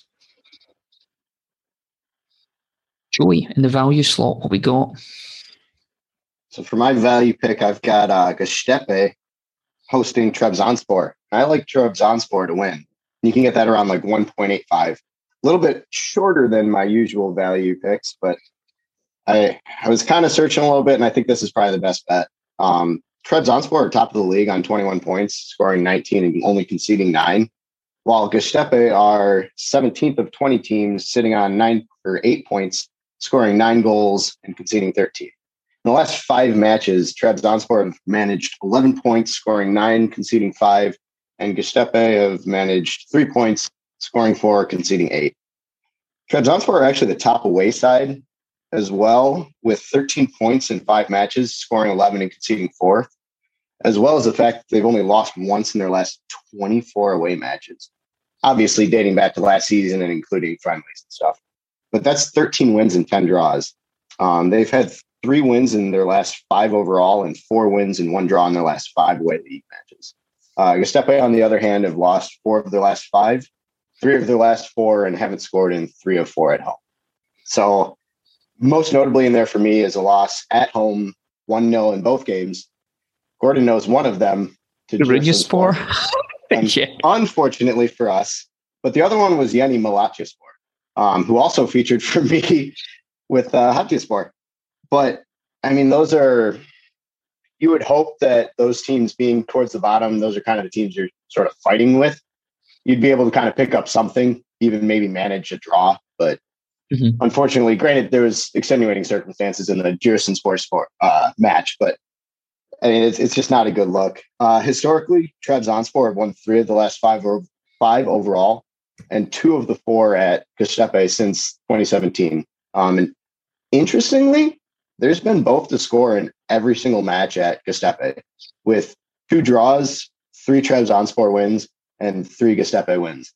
Joey, in the value slot, what we got? So for my value pick, I've got uh, Göztepe hosting Trabzonspor. I like Trabzonspor to win. You can get that around like one point eight five. A little bit shorter than my usual value picks, but I I was kind of searching a little bit, and I think this is probably the best bet. Um, Trabzonspor are top of the league on twenty-one points, scoring nineteen and only conceding nine, while Göztepe are seventeenth of twenty teams, sitting on nine or eight points, scoring nine goals and conceding thirteen. In the last five matches, Trabzonspor have managed eleven points, scoring nine, conceding five, and Göztepe have managed three points, scoring four, conceding eight. Trabzonspor are actually the top away side as well, with thirteen points in five matches, scoring eleven and conceding four, as well as the fact that they've only lost once in their last twenty-four away matches, obviously dating back to last season and including friendlies and stuff. But that's thirteen wins and ten draws. Um, they've had three wins in their last five overall and four wins and one draw in their last five away league matches. Uh, Göztepe, on the other hand, have lost four of their last five, three of their last four, and haven't scored in three of four at home. So most notably in there for me is a loss at home, one nil in both games. Gordon knows one of them. To Ridgespor. yeah. Unfortunately for us. But the other one was Yeni Malatyaspor, um, who also featured for me with uh, Hatayspor. But, I mean, those are, you would hope that those teams being towards the bottom, those are kind of the teams you're sort of fighting with. You'd be able to kind of pick up something, even maybe manage a draw. But Mm-hmm. unfortunately, granted, there was extenuating circumstances in the Giresunspor sport uh, match, but I mean, it's it's just not a good look. Uh, historically, Trabzonspor have won three of the last five or five overall, and two of the four at Göztepe since twenty seventeen. Um, and interestingly, there's been both the score in every single match at Göztepe, with two draws, three Trabzonspor wins, and three Göztepe wins.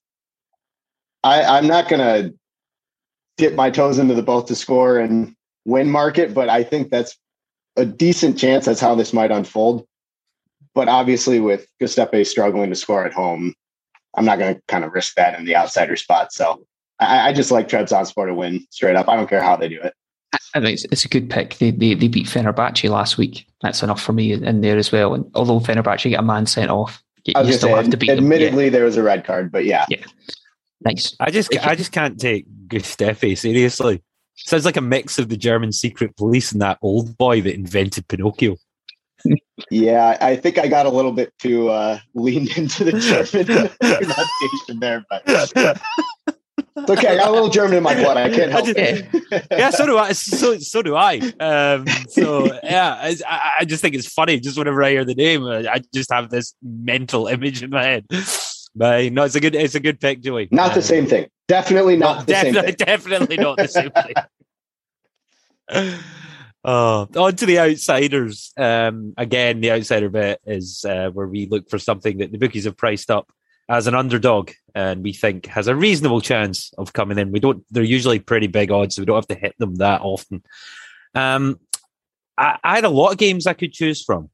I, I'm not going to dip my toes into the both to score and win market, but I think that's a decent chance that's how this might unfold. But obviously with Göztepe struggling to score at home, I'm not going to kind of risk that in the outsider spot. So I, I just like Trabzonspor to win straight up. I don't care how they do it. I think it's, it's a good pick. They, they they beat Fenerbahce last week. That's enough for me in there as well. And although Fenerbahce get a man sent off, you, you still say, have to beat admittedly, them. Yeah. There was a red card, but yeah. Yeah. Nice. I just I just can't take Göztepe seriously. Sounds like a mix of the German secret police and that old boy that invented Pinocchio. Yeah, I think I got a little bit too uh, leaned into the German pronunciation there, but it's okay. I got a little German in my blood. I can't help I just, it. Yeah, so do I. So so do I. Um, so yeah, I, I just think it's funny. Just whenever I hear the name, I just have this mental image in my head. Bye. No, it's a good it's a good pick, Joey. Not um, the same thing. Definitely not, not the definitely, same thing. Definitely not the same thing. Oh, on to the outsiders. Um, again, the outsider bet is uh, where we look for something that the bookies have priced up as an underdog, and we think has a reasonable chance of coming in. We don't; they're usually pretty big odds, so we don't have to hit them that often. Um, I, I had a lot of games I could choose from,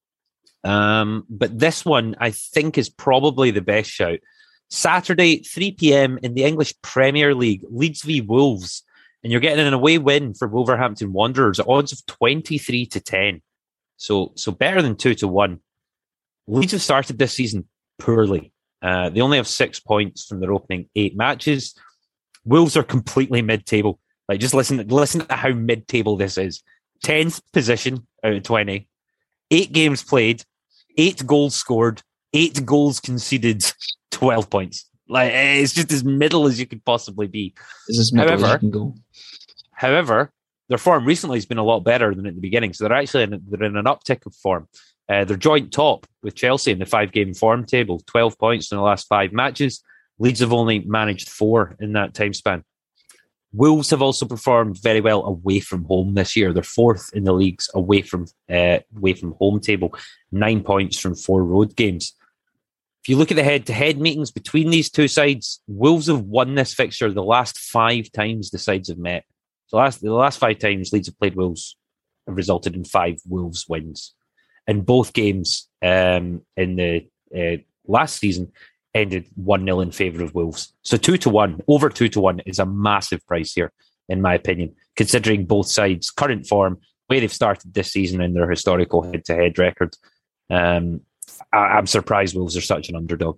um, but this one I think is probably the best shout. Saturday, three p.m. in the English Premier League, Leeds v Wolves. And you're getting an away win for Wolverhampton Wanderers at odds of twenty-three to ten. So so better than two to one. Leeds have started this season poorly. Uh, they only have six points from their opening eight matches. Wolves are completely mid-table. Like, just listen, listen to how mid-table this is. tenth position out of twenty. Eight games played. Eight goals scored. Eight goals conceded. twelve points. Like, it's just as middle as you could possibly be. This is middle however, as you can go. However, their form recently has been a lot better than at the beginning. So they're actually in, they're in an uptick of form. Uh, they're joint top with Chelsea in the five-game form table, twelve points in the last five matches. Leeds have only managed four in that time span. Wolves have also performed very well away from home this year. They're fourth in the league's away from uh, away from home table, nine points from four road games. If you look at the head-to-head meetings between these two sides, Wolves have won this fixture the last five times the sides have met. So last, the last five times Leeds have played Wolves have resulted in five Wolves wins. And both games um, in the uh, last season ended one nil in favour of Wolves. So two to one, over two to one is a massive price here, in my opinion, considering both sides' current form, where they've started this season and their historical head-to-head record. Um, I, I'm surprised Wolves are such an underdog.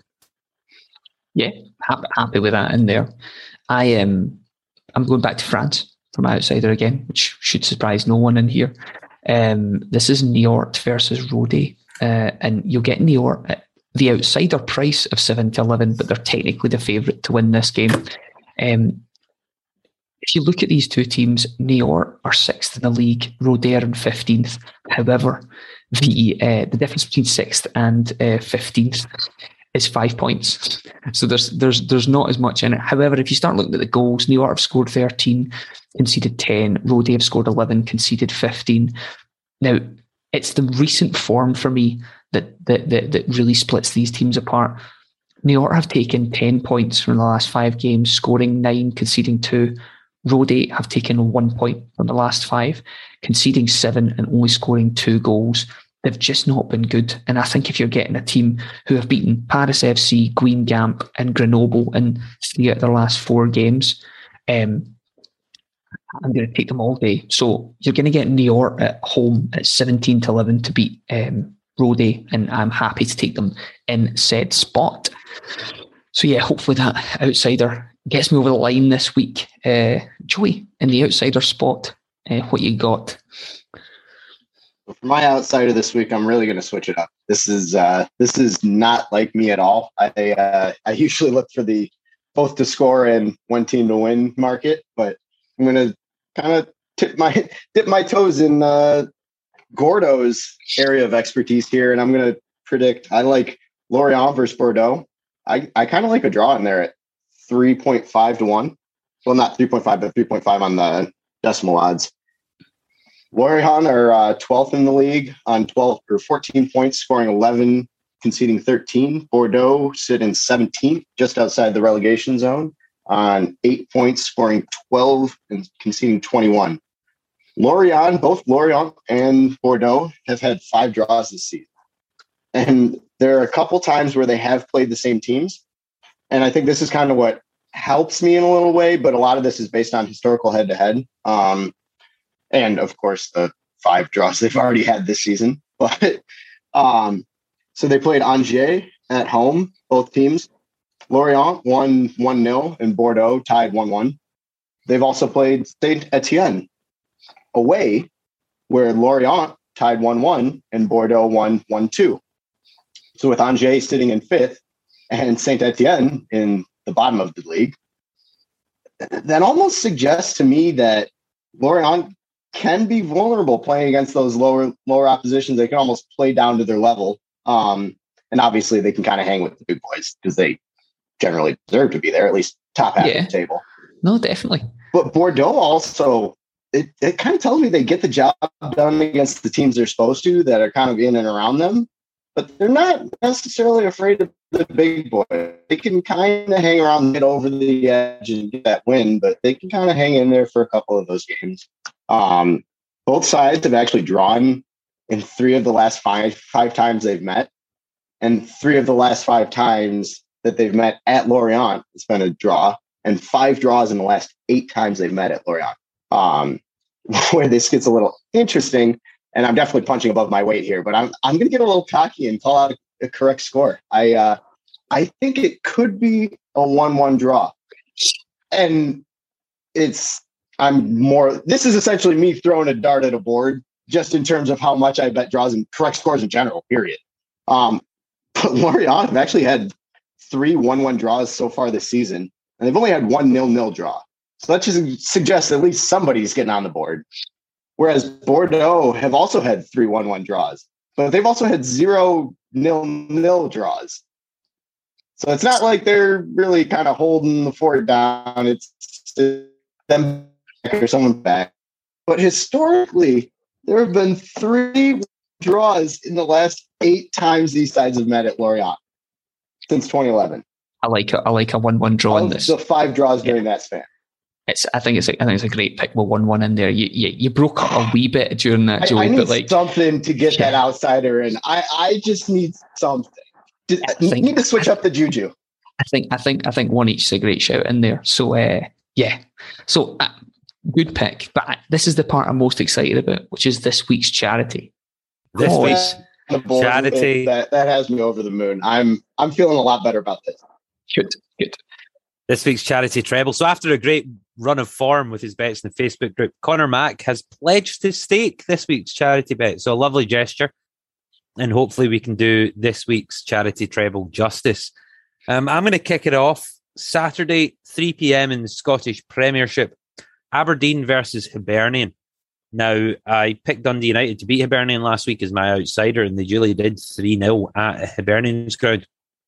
Yeah, happy, happy with that in there. I am. Um, I'm going back to France for my outsider again, which should surprise no one in here. Um, this is Niort versus Rodez, uh, and you'll get Niort at the outsider price of seven to eleven, but they're technically the favourite to win this game. Um, if you look at these two teams, Niort are sixth in the league, Rodez are in fifteenth. However, the uh, the difference between sixth and uh, fifteenth is five points. So there's there's there's not as much in it. However, if you start looking at the goals, Niort have scored thirteen, conceded ten. Rodez have scored eleven, conceded fifteen. Now, it's the recent form for me that that that, that really splits these teams apart. Niort have taken ten points from the last five games, scoring nine, conceding two. Rodez have taken one point from the last five, conceding seven and only scoring two goals. They've just not been good. And I think if you're getting a team who have beaten Paris F C, Guingamp and Grenoble in three out of their last four games, um, I'm going to take them all day. So you're going to get Niort at home at seventeen to eleven to beat um, Rodez, and I'm happy to take them in said spot. So yeah, hopefully that outsider gets me over the line this week. Uh, Joey, in the outsider spot, uh, what you got? For my outsider this week, I'm really going to switch it up. This is uh, this is not like me at all. I uh, I usually look for the both to score and one team to win market, but I'm going to kind of tip my dip my toes in uh, Gordo's area of expertise here, and I'm going to predict. I like Lorient versus Bordeaux. I, I kind of like a draw in there at three point five to one. Well, not three point five, but three point five on the decimal odds. Lorient are uh, twelfth in the league on twelve or fourteen points, scoring eleven, conceding thirteen. Bordeaux sit in seventeenth, just outside the relegation zone, on eight points, scoring twelve and conceding twenty-one. Lorient, both Lorient and Bordeaux have had five draws this season. And there are a couple times where they have played the same teams. And I think this is kind of what helps me in a little way, but a lot of this is based on historical head-to-head. Um, and, of course, the five draws they've already had this season. But um, so they played Angers at home, both teams. Lorient won one nil and Bordeaux tied one one. They've also played Saint Etienne away, where Lorient tied one one and Bordeaux won one two. So with Angers sitting in fifth and Saint Etienne in the bottom of the league, that almost suggests to me that Lorient can be vulnerable playing against those lower lower oppositions. They can almost play down to their level. Um, And obviously they can kind of hang with the big boys because they generally deserve to be there, at least top half yeah. of the table. No, definitely. But Bordeaux also, it, it kind of tells me they get the job done against the teams they're supposed to that are kind of in and around them. But they're not necessarily afraid of the big boy. They can kind of hang around, get over the edge and get that win, but they can kind of hang in there for a couple of those games. Um, both sides have actually drawn in three of the last five five times they've met. And three of the last five times that they've met at Lorient, it's been a draw. And five draws in the last eight times they've met at Lorient. Um, where this gets a little interesting. And I'm definitely punching above my weight here, but I'm I'm going to get a little cocky and call out a, a correct score. I uh, I think it could be a one one draw, and it's I'm more. This is essentially me throwing a dart at a board, just in terms of how much I bet draws and correct scores in general. Period. Um, but Lorient have actually had three one one draws so far this season, and they've only had one nil nil draw. So that just suggests at least somebody's getting on the board. Whereas Bordeaux have also had three one one draws, but they've also had zero nil nil draws. So it's not like they're really kind of holding the fort down. It's them back or someone back. But historically, there have been three draws in the last eight times these sides have met at Lorient since twenty eleven. I like a, I like a one one draw in this. The five draws yeah. during that span. It's. I think it's. A, I think it's a great pick with one one in there. You, you you broke up a wee bit during that, Joey. I, I need but like something to get yeah. that outsider in. I, I just need something. I, I think, need to switch up the juju. I think. I think. I think one each is a great shout in there. So uh, yeah. So uh, good pick. But I, this is the part I'm most excited about, which is this week's charity. This oh, week's charity it, that that has me over the moon. I'm I'm feeling a lot better about this. Good. Good. This week's charity treble. So after a great run of form with his bets in the Facebook group, Connor Mack has pledged his stake this week's charity bet. So a lovely gesture. And hopefully we can do this week's charity treble justice. Um, I'm going to kick it off. Saturday, three p.m. in the Scottish Premiership. Aberdeen versus Hibernian. Now, I picked Dundee United to beat Hibernian last week as my outsider, and they duly did three nil at Hibernian's ground.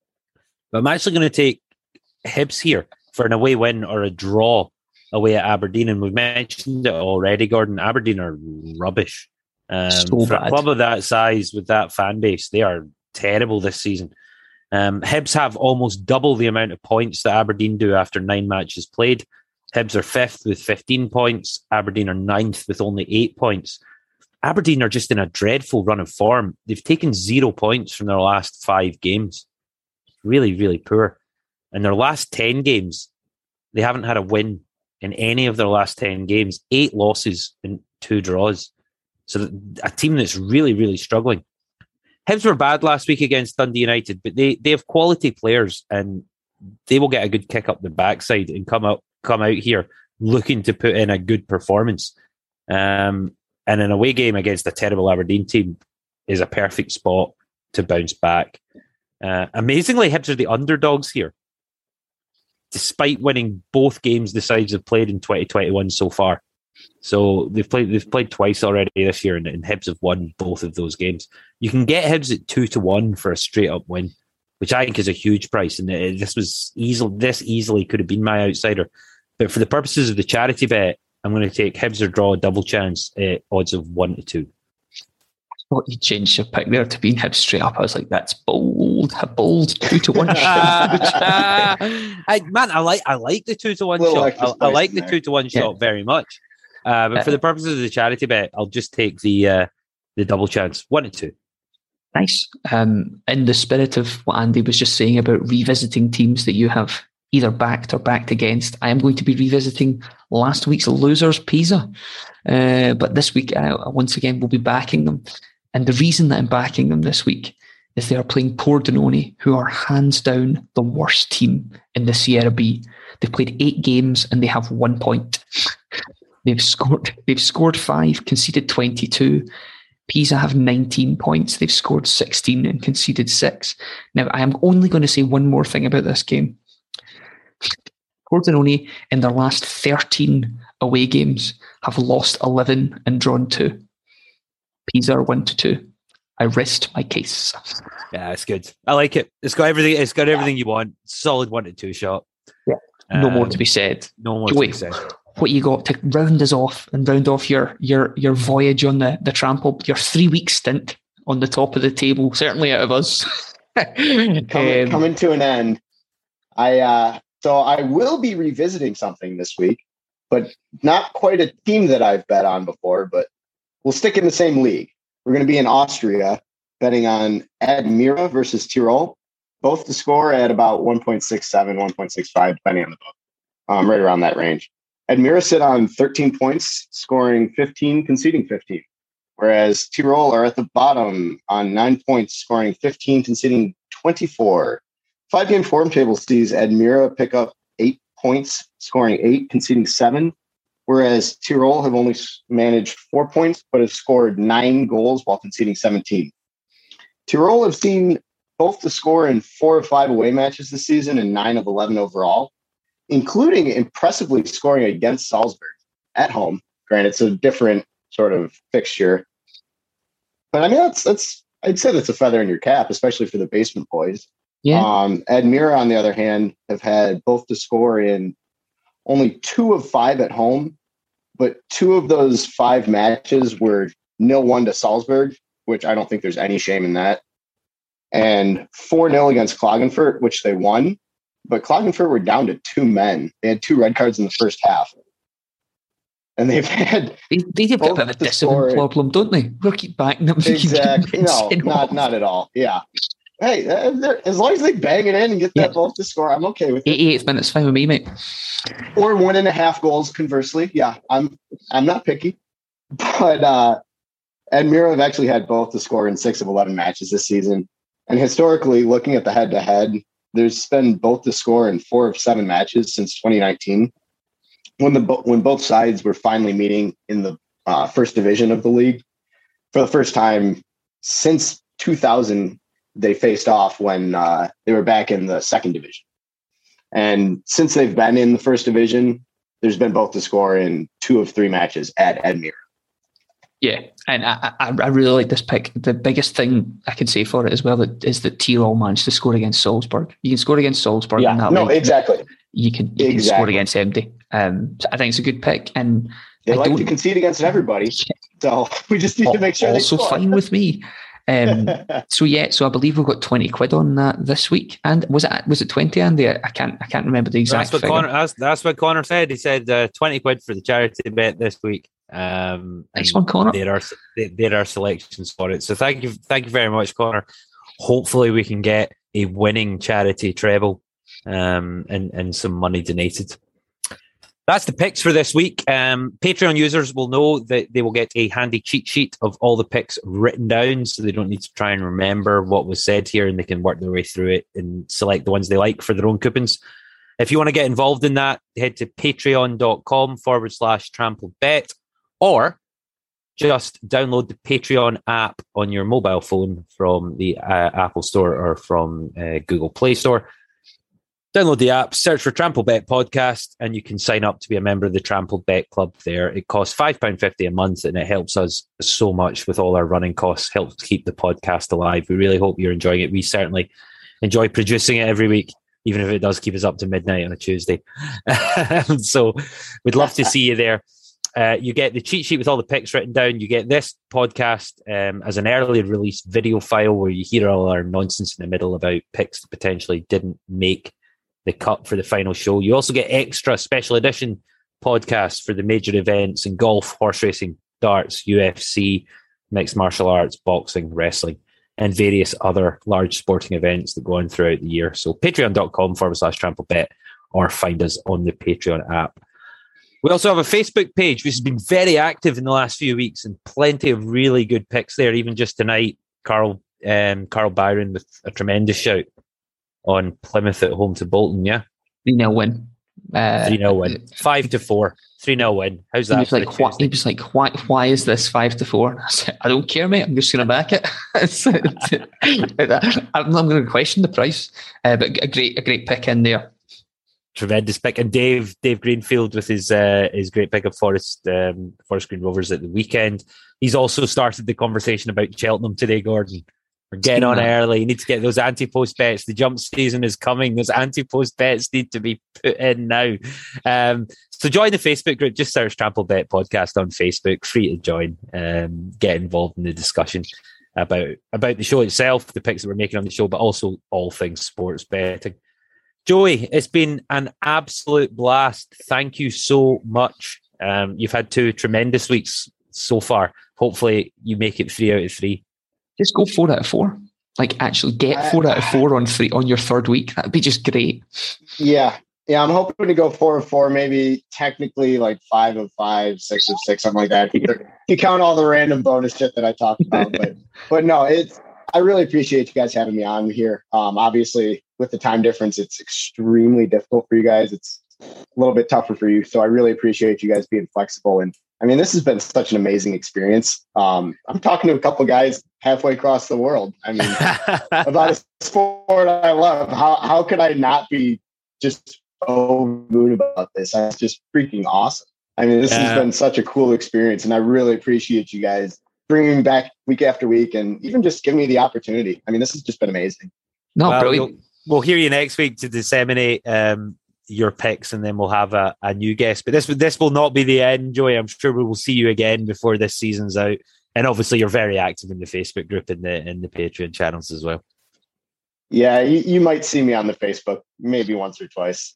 But I'm actually going to take Hibs here for an away win or a draw away at Aberdeen, and we've mentioned it already, Gordon. Aberdeen are rubbish. Um, so for bad. a club of that size with that fan base, they are terrible this season. Um, Hibs have almost double the amount of points that Aberdeen do after nine matches played. Hibs are fifth with fifteen points. Aberdeen are ninth with only eight points. Aberdeen are just in a dreadful run of form. They've taken zero points from their last five games. Really, really poor. In their last ten games, they haven't had a win in any of their last ten games. Eight losses and two draws. So a team that's really, really struggling. Hibs were bad last week against Dundee United, but they, they have quality players and they will get a good kick up the backside and come out come out here looking to put in a good performance. Um, and an away game against a terrible Aberdeen team is a perfect spot to bounce back. Uh, amazingly, Hibs are the underdogs here, despite winning both games the sides have played in twenty twenty-one so far. So they've played they've played twice already this year, and, and Hibs have won both of those games. You can get Hibs at two to one for a straight up win, which I think is a huge price. And it, this was easily this easily could have been my outsider, but for the purposes of the charity bet, I'm going to take Hibs or draw a double chance at odds of one to two. What you changed your pick there to being Hibs straight up. I was like, that's bold, a bold two to one shot. I, man, I like I like the two to one shot. I, I like the two to one shot yeah. very much. Uh, but uh, for the purposes of the charity bet, I'll just take the uh, the double chance, one and two. Nice. Um, in the spirit of what Andy was just saying about revisiting teams that you have either backed or backed against, I am going to be revisiting last week's losers, Pisa. Uh, but this week, I, once again, will be backing them. And the reason that I'm backing them this week is they are playing Pordenone, who are hands down the worst team in the Sierra B. They've played eight games and they have one point. They've scored. They've scored five, conceded twenty-two. Pisa have nineteen points. They've scored sixteen and conceded six. Now, I am only going to say one more thing about this game. Pordenone, in their last thirteen away games, have lost eleven and drawn two. Pisa are one to two. I rest my case. Yeah, it's good. I like it. It's got everything. It's got everything you want. Solid one to two shot. Yeah. No um, more to be said. No more Joey, to be said. What you got to round us off and round off your your your voyage on the the trample, your three week stint on the top of the table, certainly out of us. coming, um, coming to an end. I uh, so I will be revisiting something this week, but not quite a team that I've bet on before. But we'll stick in the same league. We're going to be in Austria, betting on Admira versus Tirol, both to score at about one point six seven, one point six five, depending on the book, um, right around that range. Admira sit on thirteen points, scoring fifteen, conceding fifteen, whereas Tirol are at the bottom on nine points, scoring fifteen, conceding twenty-four. Five-game form table sees Admira pick up eight points, scoring eight, conceding seven, whereas Tirol have only managed four points, but have scored nine goals while conceding seventeen. Tirol have seen both the score in four of five away matches this season and nine of eleven overall, including impressively scoring against Salzburg at home. Granted, it's a different sort of fixture. But I mean, that's, that's I'd say that's a feather in your cap, especially for the basement boys. Yeah. Um, Admira, on the other hand, have had both the score in only two of five at home, but two of those five matches were nil one to Salzburg, which I don't think there's any shame in that, and four nil against Klagenfurt, which they won. But Klagenfurt were down to two men. They had two red cards in the first half. And they've had... They, they have a bit of a discipline problem, don't they? We'll keep backing them. Exactly. No, not, not at all. Yeah. Hey, as long as they bang it in and get that yeah. both to score, I'm okay with it. eighty-eighth minute's fine with me, mate. Or one and a half goals, conversely. Yeah, I'm I'm not picky. But uh, Admira have actually had both to score in six of eleven matches this season. And historically, looking at the head-to-head, there's been both the score in four of seven matches since twenty nineteen, when the when both sides were finally meeting in the uh, first division of the league for the first time since two thousand. They faced off when uh, they were back in the second division, and since they've been in the first division, there's been both the score in two of three matches at Admira. Yeah, and I, I, I really like this pick. The biggest thing I can say for it as well is that Tirol managed to score against Salzburg. You can score against Salzburg yeah, in that no, league. exactly. You can you exactly. can score against M D. Um, so I think it's a good pick, and they I like don't, to concede against everybody. So we just need to make sure. Also they score. fine with me. Um, so yeah, so I believe we've got twenty quid on that this week. And was it was it twenty, Andy? I can't I can't remember the exact. That's what figure. Connor. That's, that's what Connor said. He said uh, twenty quid for the charity bet this week. Um, nice one, Connor. There are there are selections for it. So thank you, thank you very much, Connor. Hopefully, we can get a winning charity treble, um, and and some money donated. That's the picks for this week. Um, Patreon users will know that they will get a handy cheat sheet of all the picks written down, so they don't need to try and remember what was said here, and they can work their way through it and select the ones they like for their own coupons. If you want to get involved in that, head to patreon.com forward slash trampled bet, or just download the Patreon app on your mobile phone from the uh, Apple Store or from uh, Google Play Store. Download the app, search for Trampled Bet Podcast, and you can sign up to be a member of the Trampled Bet Club there. It costs five pounds fifty a month, and it helps us so much with all our running costs, helps keep the podcast alive. We really hope you're enjoying it. We certainly enjoy producing it every week, even if it does keep us up to midnight on a Tuesday. So we'd love to see you there. Uh, you get the cheat sheet with all the picks written down. You get this podcast um, as an early release video file where you hear all our nonsense in the middle about picks that potentially didn't make the cut for the final show. You also get extra special edition podcasts for the major events in golf, horse racing, darts, U F C, mixed martial arts, boxing, wrestling, and various other large sporting events that go on throughout the year. So patreon.com forward slash trampled bet, or find us on the Patreon app. We also have a Facebook page, which has been very active in the last few weeks, and plenty of really good picks there. Even just tonight, Carl um, Carl Byron with a tremendous shout on Plymouth at home to Bolton, yeah? three nil win. Uh, three nil win. five to four. three nil win. How's that? He was like, why, he was like why, why is this five to four? I said, I don't care, mate. I'm just going to back it. I'm not going to question the price. Uh, but a great a great pick in there. tremendous pick. And Dave Dave Greenfield with his uh, his great pick of Forest um, Forest Green Rovers at the weekend. He's also started the conversation about Cheltenham today, Gordon. We're getting on early. You need to get those anti-post bets. The jump season is coming. Those anti-post bets need to be put in now. Um, so join the Facebook group. Just search Trample Bet Podcast on Facebook. Free to join. Um, get involved in the discussion about, about the show itself, the picks that we're making on the show, but also all things sports betting. Joey, it's been an absolute blast. Thank you so much. Um, you've had two tremendous weeks so far. Hopefully you make it three out of three. Just go four out of four. Like actually get four out of four on three on your third week. That'd be just great. Yeah. Yeah. I'm hoping to go four of four, maybe technically like five of five, six of six, something like that. If you count all the random bonus shit that I talked about. But but no, it's I really appreciate you guys having me on here. Um, obviously with the time difference, it's extremely difficult for you guys. It's a little bit tougher for you. So I really appreciate you guys being flexible. And I mean, this has been such an amazing experience. Um, I'm talking to a couple of guys halfway across the world. I mean, about a sport I love. How how could I not be just so good about this? It's just freaking awesome. I mean, this yeah. has been such a cool experience, and I really appreciate you guys bringing me back week after week, and even just giving me the opportunity. I mean, this has just been amazing. No, well, brilliant. We'll, we'll hear you next week to disseminate um, your picks, and then we'll have a, a new guest. But this this will not be the end, Joey. I'm sure we will see you again before this season's out. And obviously, you're very active in the Facebook group and the in the Patreon channels as well. Yeah, you, you might see me on the Facebook maybe once or twice.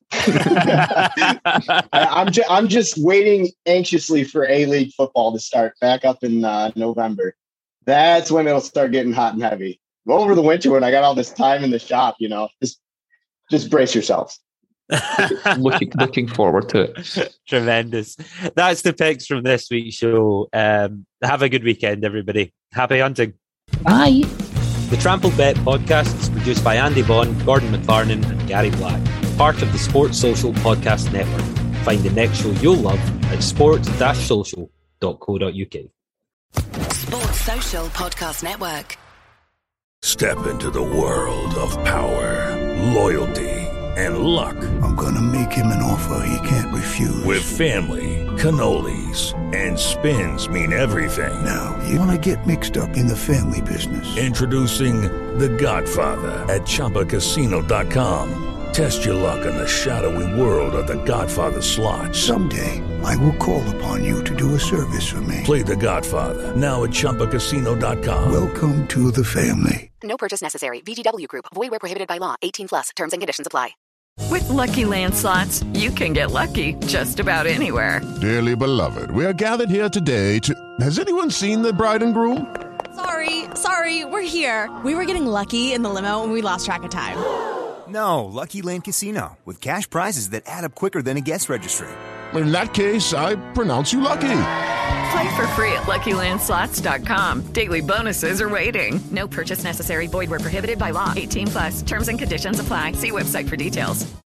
I, I'm ju- I'm just waiting anxiously for A-League football to start back up in uh, November. That's when it'll start getting hot and heavy. Over the winter when I got all this time in the shop, you know, just just brace yourselves. looking looking forward to it. Tremendous. That's the picks from this week's show. Um, have a good weekend, everybody. Happy hunting. Bye. The Trampled Bet podcast is produced by Andy Bond, Gordon McFarnan, and Gary Black, part of the Sports Social Podcast Network. Find the next show you'll love at sport dash social dot co dot uk. Sports Social Podcast Network. Step into the world of power, loyalty, and luck. I'm gonna make him an offer he can't refuse. With family, cannolis, and spins mean everything. Now, you wanna get mixed up in the family business. Introducing The Godfather at Chumba Casino dot com. Test your luck in the shadowy world of The Godfather slot. Someday, I will call upon you to do a service for me. Play The Godfather, now at Chumba Casino dot com. Welcome to the family. No purchase necessary. V G W Group. Void where prohibited by law. eighteen plus. Terms and conditions apply. With Lucky Land Slots, you can get lucky just about anywhere. Dearly beloved, we are gathered here today to... Has anyone seen the bride and groom? Sorry, sorry, we're here. We were getting lucky in the limo and we lost track of time. No, Lucky Land Casino, with cash prizes that add up quicker than a guest registry. In that case, I pronounce you lucky. Play for free at lucky land slots dot com. Daily bonuses are waiting. No purchase necessary. Void where prohibited by law. eighteen plus. Terms and conditions apply. See website for details.